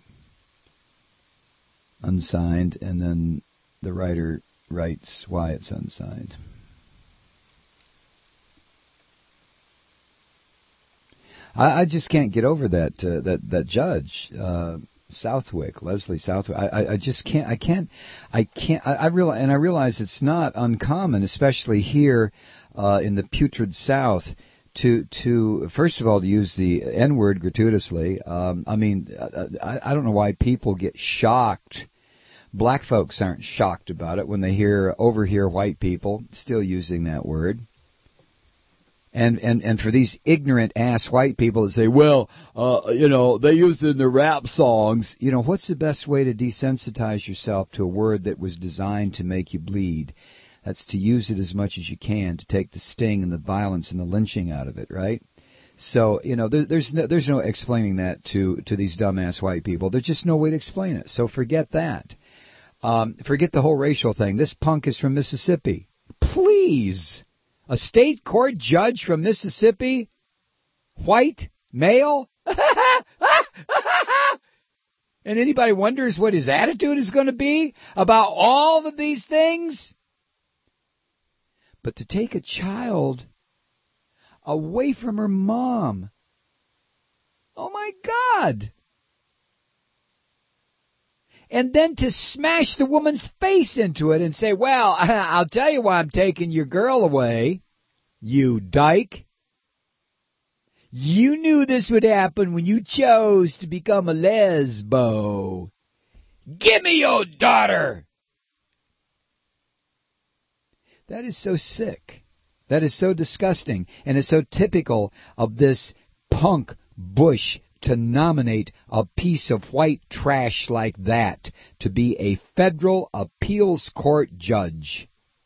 Unsigned, and then the writer writes why it's unsigned. I, I just can't get over that uh, that that judge uh, Southwick, Leslie Southwick. I, I, I just can't. I can't. I can't. I, I realize, and I realize it's not uncommon, especially here uh, in the putrid South, to to first of all to use the N word gratuitously. Um, I mean, I, I don't know why people get shocked. Black folks aren't shocked about it when they hear overhear white people still using that word. And and and for these ignorant ass white people to say, well, uh, you know, they use it in their rap songs. You know, what's the best way to desensitize yourself to a word that was designed to make you bleed? That's to use it as much as you can to take the sting and the violence and the lynching out of it, right? So, you know, there, there's no, there's no explaining that to to these dumbass white people. There's just no way to explain it. So forget that. Um, forget the whole racial thing. This punk is from Mississippi. Please. A state court judge from Mississippi? White? Male? And anybody wonders what his attitude is going to be about all of these things? But to take a child away from her mom. Oh my God. And then to smash the woman's face into it and say, well, I'll tell you why I'm taking your girl away, you dyke. You knew this would happen when you chose to become a lesbo. Give me your daughter! That is so sick. That is so disgusting. And it's so typical of this punk Bush to nominate a piece of white trash like that to be a federal appeals court judge.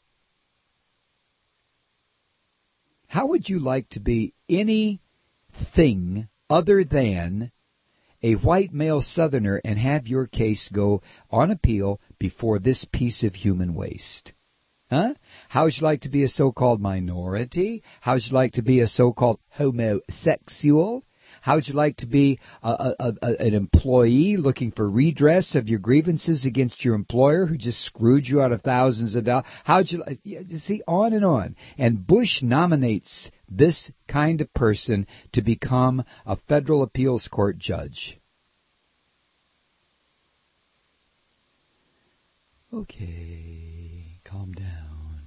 How would you like to be anything other than a white male Southerner and have your case go on appeal before this piece of human waste? Huh? How would you like to be a so-called minority? How would you like to be a so-called homosexual? How would you like to be a, a, a, an employee looking for redress of your grievances against your employer who just screwed you out of thousands of dollars? How would you like, you see, on and on. And Bush nominates this kind of person to become a federal appeals court judge. Okay, calm down.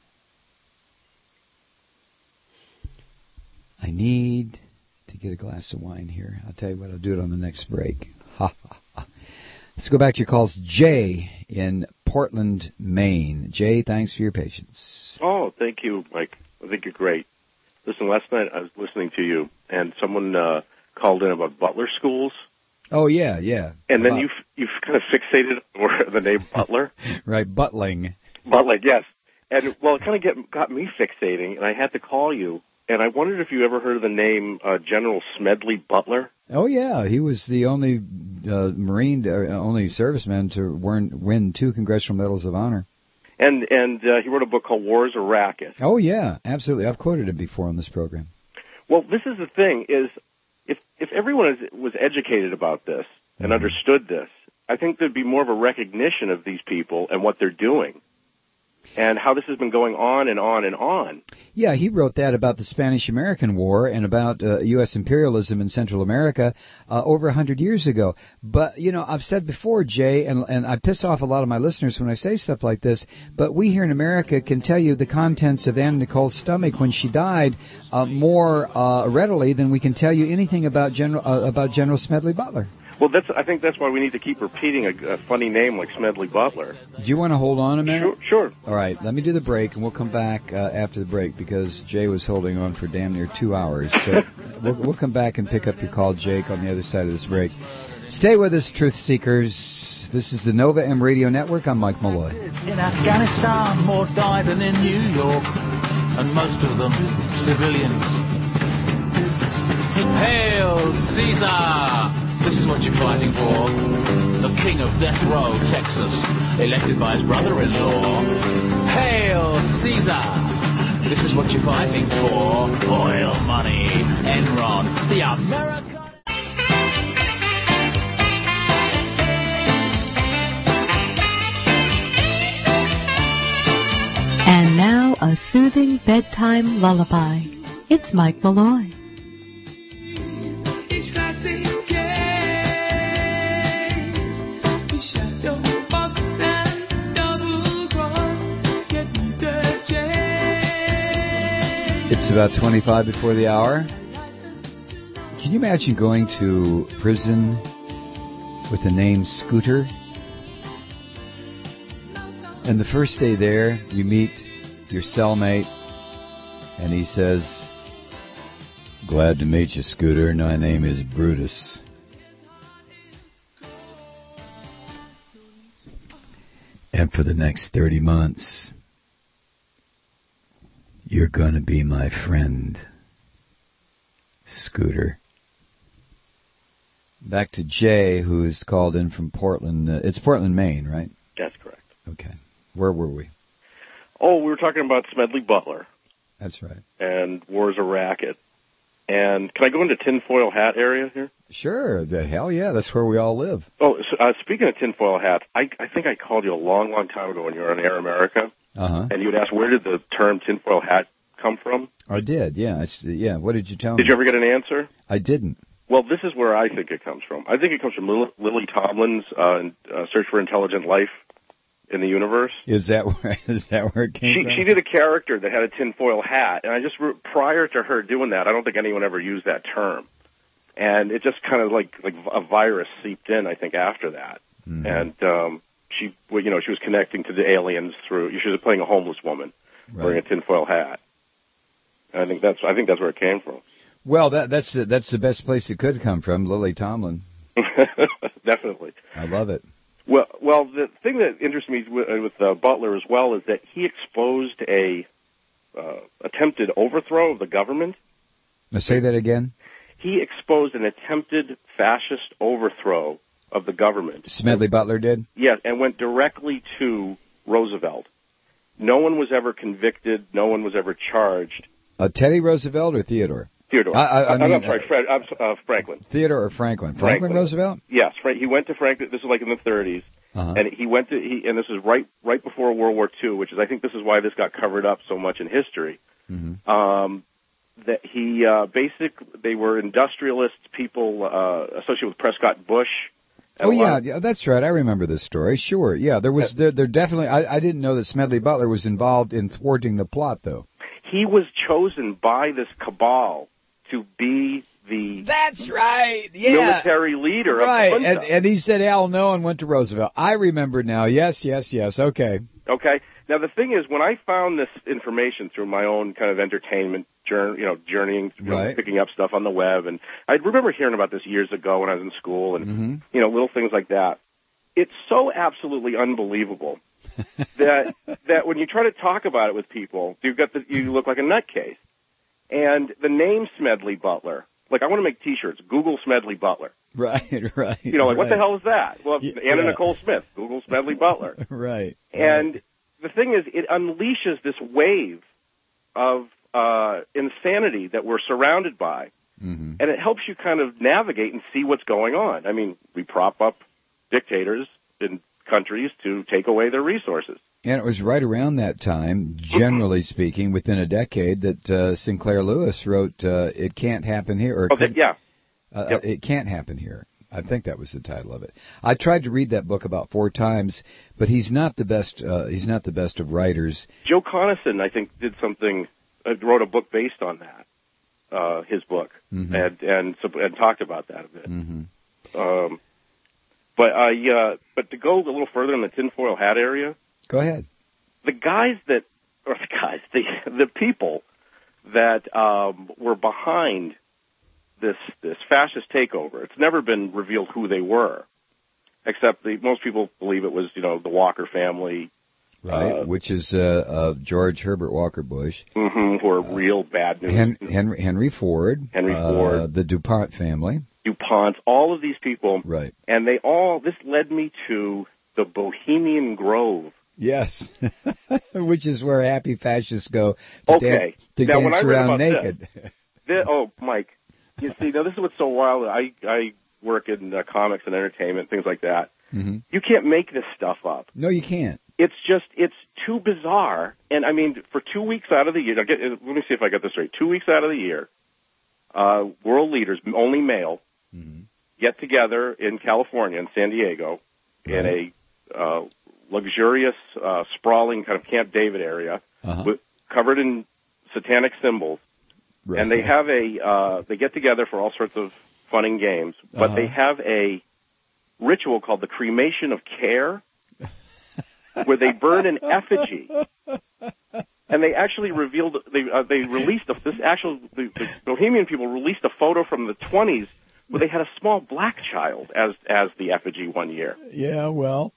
I need to get a glass of wine here. I'll tell you what, I'll do it on the next break. Ha, ha, ha. Let's go back to your calls. Jay in Portland, Maine. Jay, thanks for your patience. Oh, thank you, Mike. I think you're great. Listen, last night I was listening to you, and someone uh, called in about Butler schools. Oh, yeah, yeah. And then About... you've, you've kind of fixated on the name Butler. Right, Butling. Butling, yes. And, well, it kind of get, got me fixating, and I had to call you. And I wondered if you ever heard of the name uh, General Smedley Butler. Oh yeah, he was the only uh, Marine, uh, only serviceman to win, win two Congressional Medals of Honor. And and uh, he wrote a book called War's a Racket. Oh, yeah, absolutely. I've quoted him before on this program. Well, this is the thing, is if if everyone is, was educated about this and mm-hmm. understood this, I think there'd be more of a recognition of these people and what they're doing and how this has been going on and on and on. Yeah, he wrote that about the Spanish-American War and about uh, U S imperialism in Central America uh, over one hundred years ago. But, you know, I've said before, Jay, and, and I piss off a lot of my listeners when I say stuff like this, but we here in America can tell you the contents of Anna Nicole's stomach when she died uh, more uh, readily than we can tell you anything about General uh, about General Smedley Butler. Well, that's. I think that's why we need to keep repeating a, a funny name like Smedley Butler. Do you want to hold on a minute? Sure, sure. All right, let me do the break, and we'll come back uh, after the break because Jay was holding on for damn near two hours. So we'll, we'll come back and pick up your call, Jake, on the other side of this break. Stay with us, Truth Seekers. This is the Nova M Radio Network. I'm Mike Malloy. In Afghanistan, more die than in New York, and most of them civilians. Hail Caesar! This is what you're fighting for. The king of death row, Texas, elected by his brother-in-law. Hail Caesar! This is what you're fighting for. Oil money. Enron. The American... And now a soothing bedtime lullaby. It's Mike Malloy. It's about twenty-five before the hour. Can you imagine going to prison with the name Scooter? And the first day there, you meet your cellmate, and he says, "Glad to meet you, Scooter. My name is Brutus." And for the next thirty months, you're going to be my friend, Scooter. Back to Jay, who is called in from Portland. Uh, it's Portland, Maine, right? That's correct. Okay. Where were we? Oh, we were talking about Smedley Butler. That's right. And War's a Racket. And can I go into tinfoil hat area here? Sure. The hell yeah. That's where we all live. Oh, so, uh, speaking of tinfoil hats, I, I think I called you a long, long time ago when you were on Air America. Uh-huh. And you would ask, where did the term tinfoil hat come from? I did, yeah. I, yeah. What did you tell did me? Did you ever get an answer? I didn't. Well, this is where I think it comes from. I think it comes from Lily, Lily Tomlin's uh, uh, Search for Intelligent Life in the Universe. Is that where, is that where it came she, from? She did a character that had a tinfoil hat, and I just, prior to her doing that, I don't think anyone ever used that term. And it just kind of like, like a virus seeped in, I think, after that. Mm-hmm. And um, she, well, you know, she was connecting to the aliens through, she was playing a homeless woman right. wearing a tinfoil hat. And I think that's, I think that's where it came from. Well, that, that's the, that's the best place it could come from, Lily Tomlin. Definitely. I love it. Well, well, the thing that interests me with, with uh, Butler as well is that he exposed a uh, attempted overthrow of the government. Now say that again. He exposed an attempted fascist overthrow of the government. Smedley Butler did? Yes, and went directly to Roosevelt. No one was ever convicted. No one was ever charged. Uh, Teddy Roosevelt or Theodore? Theodore. I, I, I mean, I'm sorry, Fred, I'm, uh, Franklin. Theodore or Franklin? Franklin, Franklin. Roosevelt? Yes, he went to Franklin. This was like in the thirties, uh-huh. and he went to he, and this is right right before World War Two, which is I think this is why this got covered up so much in history. Mm-hmm. Um, that he uh, basic they were industrialists, people uh, associated with Prescott Bush. Oh yeah, yeah, that's right. I remember this story. Sure, yeah, there was there, there definitely. I, I didn't know that Smedley Butler was involved in thwarting the plot, though. He was chosen by this cabal to be the That's right. Yeah. military leader right. of the junta. And, and he said hell no and went to Roosevelt. I remember now. Yes, yes, yes. Okay. Okay. Now the thing is, when I found this information through my own kind of entertainment journey, you know, journeying, you right. know, picking up stuff on the web, and I remember hearing about this years ago when I was in school, and mm-hmm. you know, little things like that. It's so absolutely unbelievable that that when you try to talk about it with people, you've got the, you look like a nutcase. And the name Smedley Butler, like I want to make T-shirts. Google Smedley Butler. Right, right. You know, like right. what the hell is that? Well, yeah, Anna yeah. Nicole Smith. Google Smedley Butler. right. And right. the thing is, it unleashes this wave of uh, insanity that we're surrounded by, mm-hmm. and it helps you kind of navigate and see what's going on. I mean, we prop up dictators in countries to take away their resources. And it was right around that time, generally speaking, within a decade, that uh, Sinclair Lewis wrote uh, "It Can't Happen Here." Or oh, that, yeah. Uh, yep. It Can't Happen Here. I think that was the title of it. I tried to read that book about four times, but he's not the best. Uh, he's not the best of writers. Joe Conason, I think, did something. Uh, wrote a book based on that. Uh, his book, mm-hmm. and and and talked about that a bit. Mm-hmm. Um, but I, uh, but to go a little further in the tinfoil hat area. Go ahead. The guys that, or the guys, the the people that um, were behind this this fascist takeover. It's never been revealed who they were, except the most people believe it was, you know, the Walker family, right? Uh, Which is uh, uh, George Herbert Walker Bush, mm-hmm, who are uh, real bad news. Hen- Henry Henry Ford, Henry uh, Ford, the DuPont family, DuPont, all of these people, right? And they all. This led me to the Bohemian Grove. Yes, which is where happy fascists go to okay. dance, to now, dance when I read around about naked. This, this, oh, Mike, you see, now this is what's so wild. I I work in uh, comics and entertainment, things like that. Mm-hmm. You can't make this stuff up. No, you can't. It's just, it's too bizarre. And, I mean, for two weeks out of the year, now get, let me see if I got this right. Two weeks out of the year, uh, world leaders, only male, mm-hmm. get together in California, in San Diego, right. in a uh, luxurious, uh, sprawling kind of Camp David area, uh-huh. with, covered in satanic symbols. Right. And they have a, uh, they get together for all sorts of fun and games, but uh-huh. they have a ritual called the cremation of care, where they burn an effigy. And they actually revealed, they uh, they released, a, this actual, the, the Bohemian people released a photo from the twenties where they had a small black child as as the effigy one year. Yeah, well.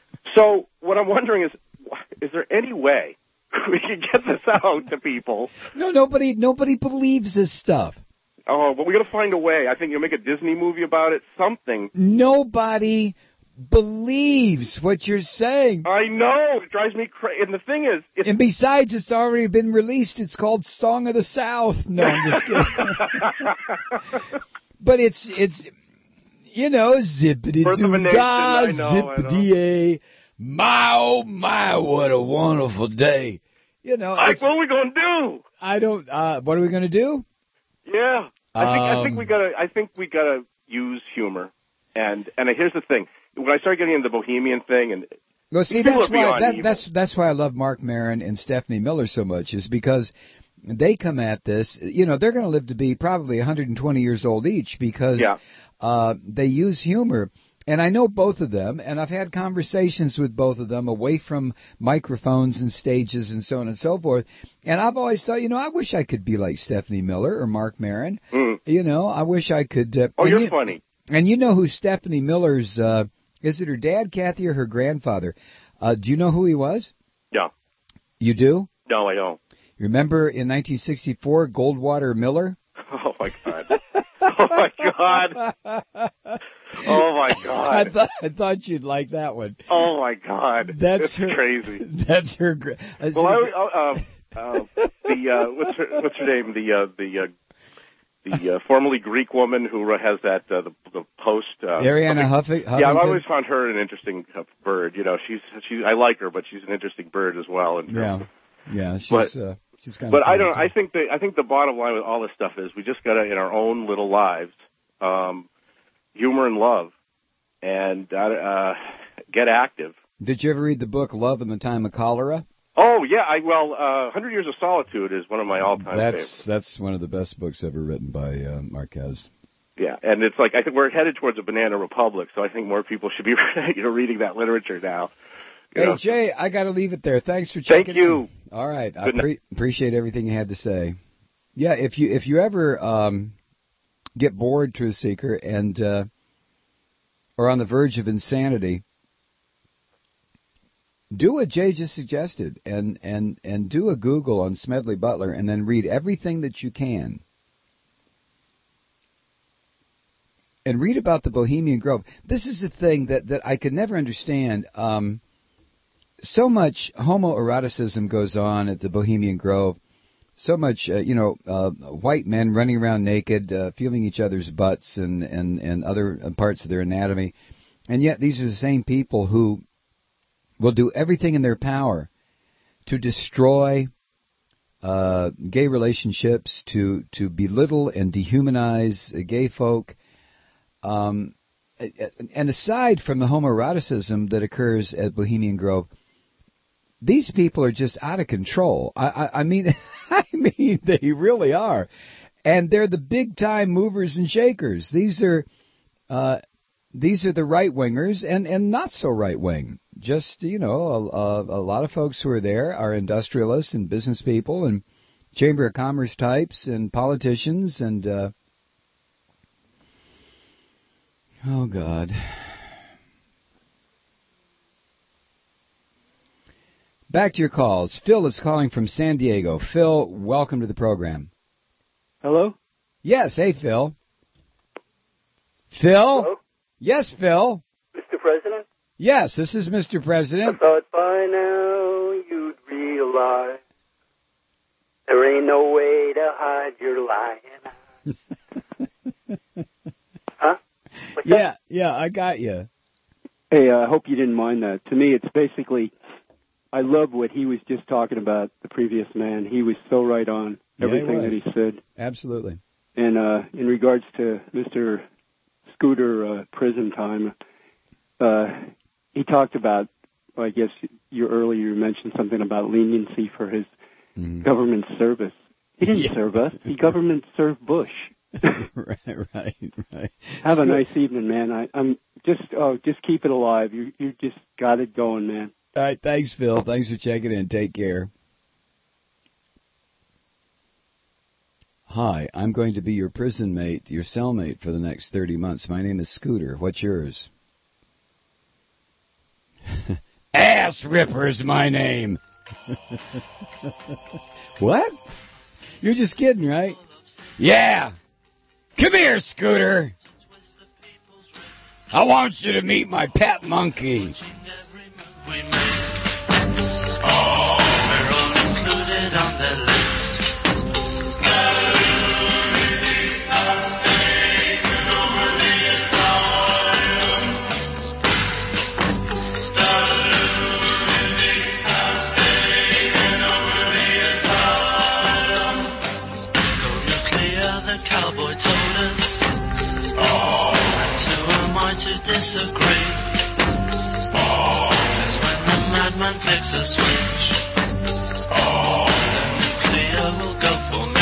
So what I'm wondering is, is there any way we can get this out to people? No, nobody nobody believes this stuff. Oh, but we got to find a way. I think you'll make a Disney movie about it, something. Nobody believes what you're saying. I know. It drives me crazy. And the thing is... It's... And besides, it's already been released. It's called Song of the South. No, I'm just kidding. But it's, it's you know, zippity-doo-dah, zippity-a. My, oh, my, what a wonderful day. You know, Mike, what are we going to do? I don't... Uh, what are we going to do? Yeah. I think, um, I think we gotta, I think we gotta use humor. And, and here's the thing. When I started getting into the Bohemian thing, and well, see, that's why that, that's that's why I love Mark Maron and Stephanie Miller so much, is because they come at this. You know, they're going to live to be probably one hundred twenty years old each, because yeah. uh, they use humor. And I know both of them, and I've had conversations with both of them away from microphones and stages and so on and so forth. And I've always thought, you know, I wish I could be like Stephanie Miller or Mark Maron. Mm. You know, I wish I could. Uh, oh, you're you, funny. And you know who Stephanie Miller's. Uh, Is it her dad, Kathy, or her grandfather? Uh, do you know who he was? Yeah. You do? No, I don't. Remember in nineteen sixty-four, Goldwater Miller? Oh, my God. Oh, my God. Oh, my God. I thought I thought you'd like that one. Oh, my God. That's it's her, crazy. That's her... Gra- well, I, uh, uh, the, uh, what's her, what's her name? The, uh, the, uh, The uh, formerly Greek woman who has that uh, the, the post. Uh, Ariana Huffing, Huffington. Yeah, I've always found her an interesting uh, bird. You know, she's she. I like her, but she's an interesting bird as well. And, yeah, yeah, she's but, uh, she's kind but of. But I don't. Too. I think the I think the bottom line with all this stuff is we just got to, in our own little lives, um, humor and love, and uh, get active. Did you ever read the book Love in the Time of Cholera? Oh, yeah. I Well, uh, one hundred Years of Solitude is one of my all-time that's, favorites. That's one of the best books ever written by uh, Marquez. Yeah, and it's like, I think we're headed towards a banana republic, so I think more people should be you know, reading that literature now. You hey, know? Jay, I got to leave it there. Thanks for checking Thank you. in. All right. Good I pre- appreciate everything you had to say. Yeah, if you if you ever um, get bored, Truth Seeker, and uh, are on the verge of insanity, do what Jay just suggested, and, and, and do a Google on Smedley Butler, and then read everything that you can. And read about the Bohemian Grove. This is a thing that, that I could never understand. Um, so much homoeroticism goes on at the Bohemian Grove. So much, uh, you know, uh, white men running around naked, uh, feeling each other's butts and, and, and other parts of their anatomy. And yet these are the same people who will do everything in their power to destroy uh, gay relationships, to, to belittle and dehumanize uh, gay folk. Um, and aside from the homoeroticism that occurs at Bohemian Grove, these people are just out of control. I, I, I mean, I mean, they really are, and they're the big time movers and shakers. These are, uh, these are the right wingers and, and not so right wing. Just you know, a, a, a lot of folks who are there are industrialists and business people and Chamber of Commerce types and politicians and. Uh, oh God. Back to your calls. Phil is calling from San Diego. Phil, welcome to the program. Hello? Yes, hey, Phil. Phil? Hello? Yes, Phil. Mister President? Yes, this is Mister President. I thought by now you'd realize there ain't no way to hide your lying. Huh? What's Yeah, that? yeah, I got you. Hey, I uh, hope you didn't mind that. To me, it's basically... I love what he was just talking about, the previous man. He was so right on everything yeah, that he said. Absolutely. And uh, in regards to Mister Scooter uh, prison time, uh, he talked about, well, I guess you earlier mentioned something about leniency for his mm. government service. He didn't yeah. serve us. He government served Bush. right, right, right. Have Scoot- a nice evening, man. I, I'm just, oh, just keep it alive. You, you just got it going, man. All right, thanks, Phil. Thanks for checking in. Take care. Hi, I'm going to be your prison mate, your cellmate for the next thirty months. My name is Scooter. What's yours? Ass Ripper's my name. What? You're just kidding, right? Yeah. Come here, Scooter. I want you to meet my pet monkey. We make. Oh, we're all included on the list. Go nuclear, the cowboy told us. Oh, and who am I to disagree? Man flicks a switch. Oh, the nuclear will go for me.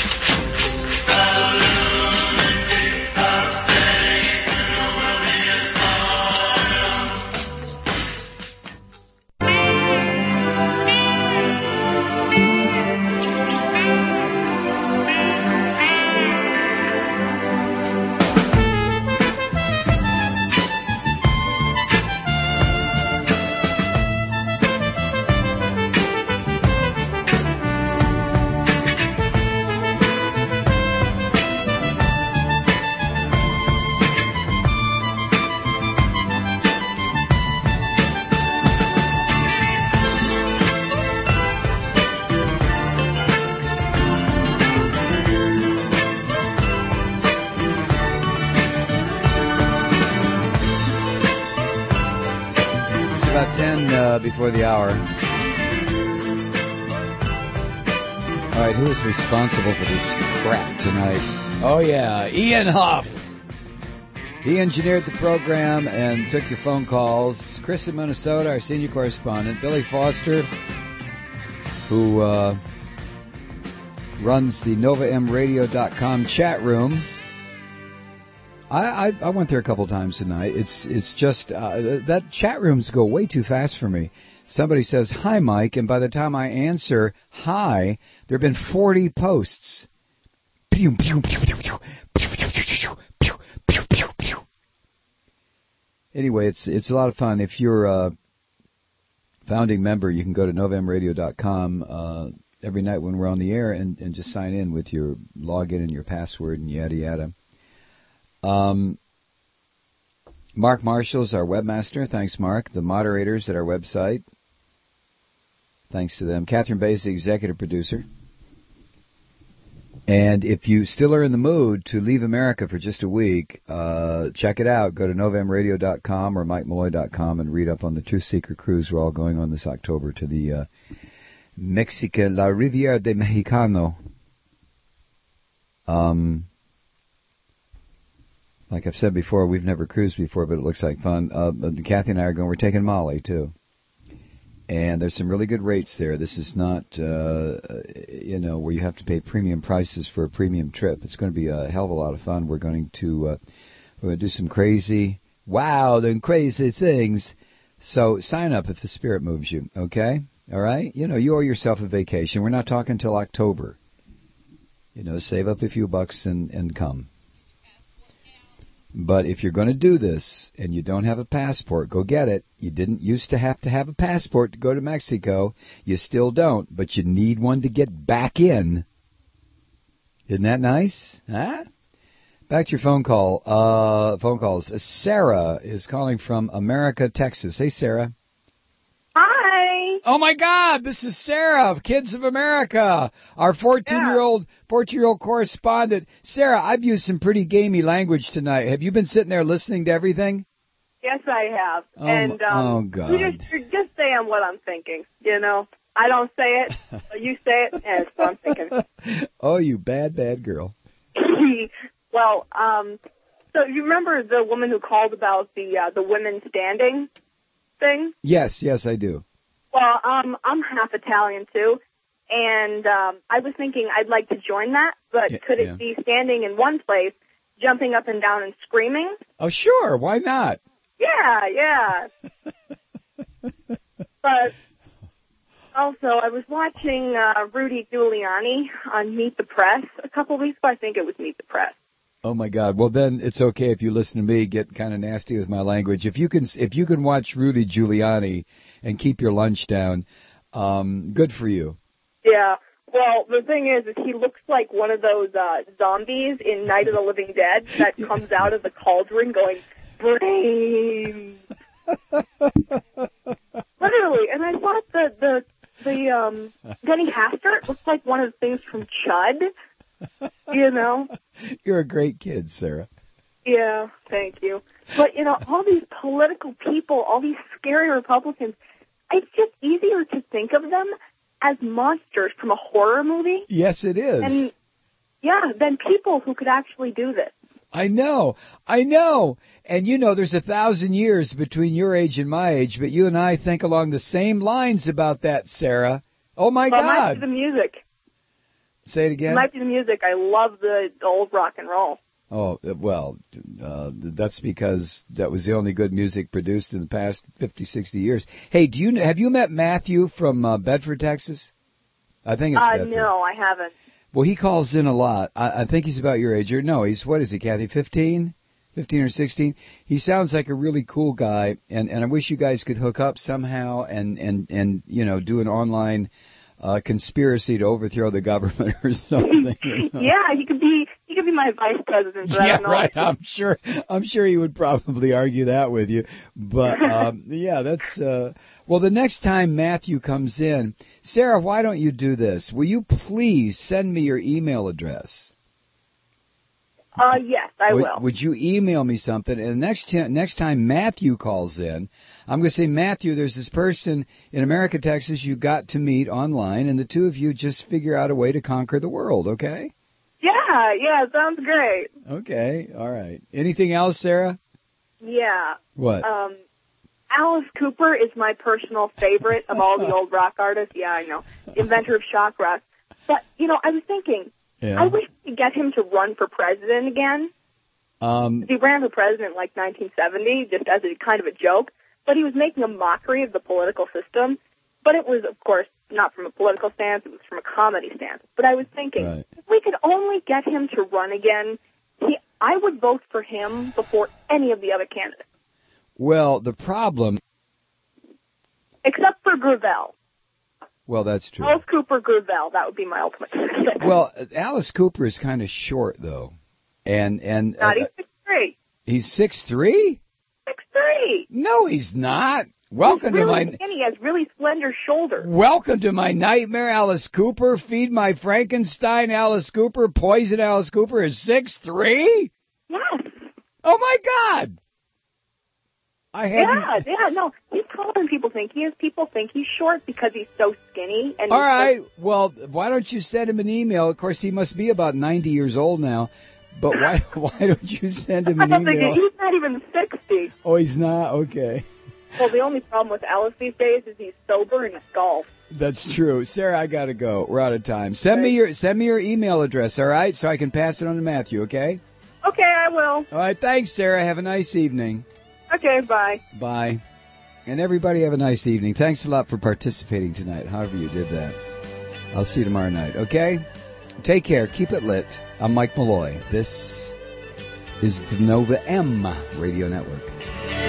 Before the hour. All right, who is responsible for this crap tonight? Oh, yeah, Ian Huff. He engineered the program and took your phone calls. Chris in Minnesota, our senior correspondent. Billy Foster, who uh, runs the Nova M Radio dot com chat room. I, I, I went there a couple times tonight. It's it's just, uh, that chat rooms go way too fast for me. Somebody says, hi, Mike, and by the time I answer, hi, there have been forty posts. Anyway, it's it's a lot of fun. If you're a founding member, you can go to Nova M Radio dot com uh, every night when we're on the air and, and just sign in with your login and your password and yada yada. Um, Mark Marshall is our webmaster. Thanks, Mark. The moderators at our website, Thanks to them. Catherine Bay is the executive producer. And if you still are in the mood to leave America for just a week, uh, check it out. Go to novem radio dot com or mike malloy dot com and read up on the Truth Seeker cruise we're all going on this October to the uh, Mexica, La Riviera de Mexicano. Um, like I've said before, we've never cruised before, but it looks like fun. Uh, Kathy and I are going. We're taking Molly, too. And there's some really good rates there. This is not, uh, you know, where you have to pay premium prices for a premium trip. It's going to be a hell of a lot of fun. We're going to uh, we're going to do some crazy, wild and crazy things. So sign up if the spirit moves you, okay? All right? You know, you owe yourself a vacation. We're not talking until October. You know, save up a few bucks and, and come. But if you're going to do this and you don't have a passport, go get it. You didn't used to have to have a passport to go to Mexico. You still don't, but you need one to get back in. Isn't that nice? Huh? Back to your phone call. Uh, phone calls. Sarah is calling from America, Texas. Hey, Sarah. Hi. Oh, my God. This is Sarah of Kids of America, our fourteen-year-old fourteen-year-old correspondent. Sarah, I've used some pretty gamey language tonight. Have you been sitting there listening to everything? Yes, I have. Oh, and um, oh God. You just, you're just saying what I'm thinking, you know. I don't say it, but you say it, and it's what I'm thinking. Oh, you bad, bad girl. Well, um, so you remember the woman who called about the uh, the women standing thing? Yes, yes, I do. Well, um, I'm half Italian, too, and um, I was thinking I'd like to join that, but Yeah, could it yeah. be standing in one place, jumping up and down and screaming? Oh, sure. Why not? Yeah, yeah. But also, I was watching uh, Rudy Giuliani on Meet the Press a couple weeks ago. I think it was Meet the Press. Oh my God! Well, then it's okay if you listen to me get kind of nasty with my language. If you can, if you can watch Rudy Giuliani and keep your lunch down, um, good for you. Yeah. Well, the thing is, is he looks like one of those uh, zombies in Night of the Living Dead that comes out of the cauldron going, brains. Literally. And I thought the the the um, Denny Hastert looks like one of the things from Chud. You know? You're a great kid, Sarah. Yeah, thank you. But, you know, all these political people, all these scary Republicans, it's just easier to think of them as monsters from a horror movie. Yes, it is. And, yeah, than people who could actually do this. I know, I know. And you know, there's a thousand years between your age and my age, but you and I think along the same lines about that, Sarah. Oh, my well, God. It might be the music. Say it again? It might be the music. I love the, the old rock and roll. Oh, well, uh, that's because that was the only good music produced in the past fifty, sixty years. Hey, do you have you met Matthew from uh, Bedford, Texas? I think it's uh, Bedford. No, I haven't. Well, he calls in a lot. I, I think he's about your age. Or no, he's, what is he, Kathy, fifteen? fifteen or sixteen? He sounds like a really cool guy, and, and I wish you guys could hook up somehow and, and, and you know, do an online uh, conspiracy to overthrow the government or something. You know? Yeah, he could be he could be my vice president. But Yeah, I don't know. right. I'm sure. I'm sure he would probably argue that with you. But um, yeah, that's uh, well. The next time Matthew comes in, Sarah, why don't you do this? Will you please send me your email address? Uh, yes, I would, will. Would you email me something? And next t- next time Matthew calls in, I'm going to say, Matthew, there's this person in America, Texas, you got to meet online, and the two of you just figure out a way to conquer the world. Okay? Yeah, yeah, sounds great. Okay. All right. Anything else, Sarah? Yeah. What? Um, Alice Cooper is my personal favorite of all the old rock artists. Yeah, I know. Inventor of shock rock. But, you know, I was thinking, Yeah. I wish we could get him to run for president again. Um, He ran for president in like nineteen seventy, just as a kind of a joke, but he was making a mockery of the political system. But it was, of course, not from a political stance, it was from a comedy stance. But I was thinking, Right. if we could only get him to run again, he, I would vote for him before any of the other candidates, well, the problem... except for Gravel. Well, that's true. Alice Cooper, Gravel, that would be my ultimate pick. Well, Alice Cooper is kind of short, though. And... and Not uh, even six three. He's six three? six three. No, he's not. Welcome He's to really my skinny. He has really slender shoulders. Welcome to my nightmare. Alice Cooper, Feed My Frankenstein. Alice Cooper, Poison Alice Cooper is six three. Yes. Oh my God. I had. Yeah, yeah, no, he's taller than people think he is. People think he's short because he's so skinny. And All he's right. So... Well, why don't you send him an email? Of course, he must be about ninety years old now. But why why don't you send him I an don't think email? he- he's not even sixty. Oh, he's not? Okay. Well, the only problem with Alice these days is he's sober and golf. That's true. Sarah, I got to go. We're out of time. Send me your send me your email address, all right? So I can pass it on to Matthew, okay? Okay, I will. All right. Thanks, Sarah. Have a nice evening. Okay, bye. Bye. And everybody have a nice evening. Thanks a lot for participating tonight, however you did that. I'll see you tomorrow night, okay? Take care. Keep it lit. I'm Mike Malloy. This is the Nova M Radio Network.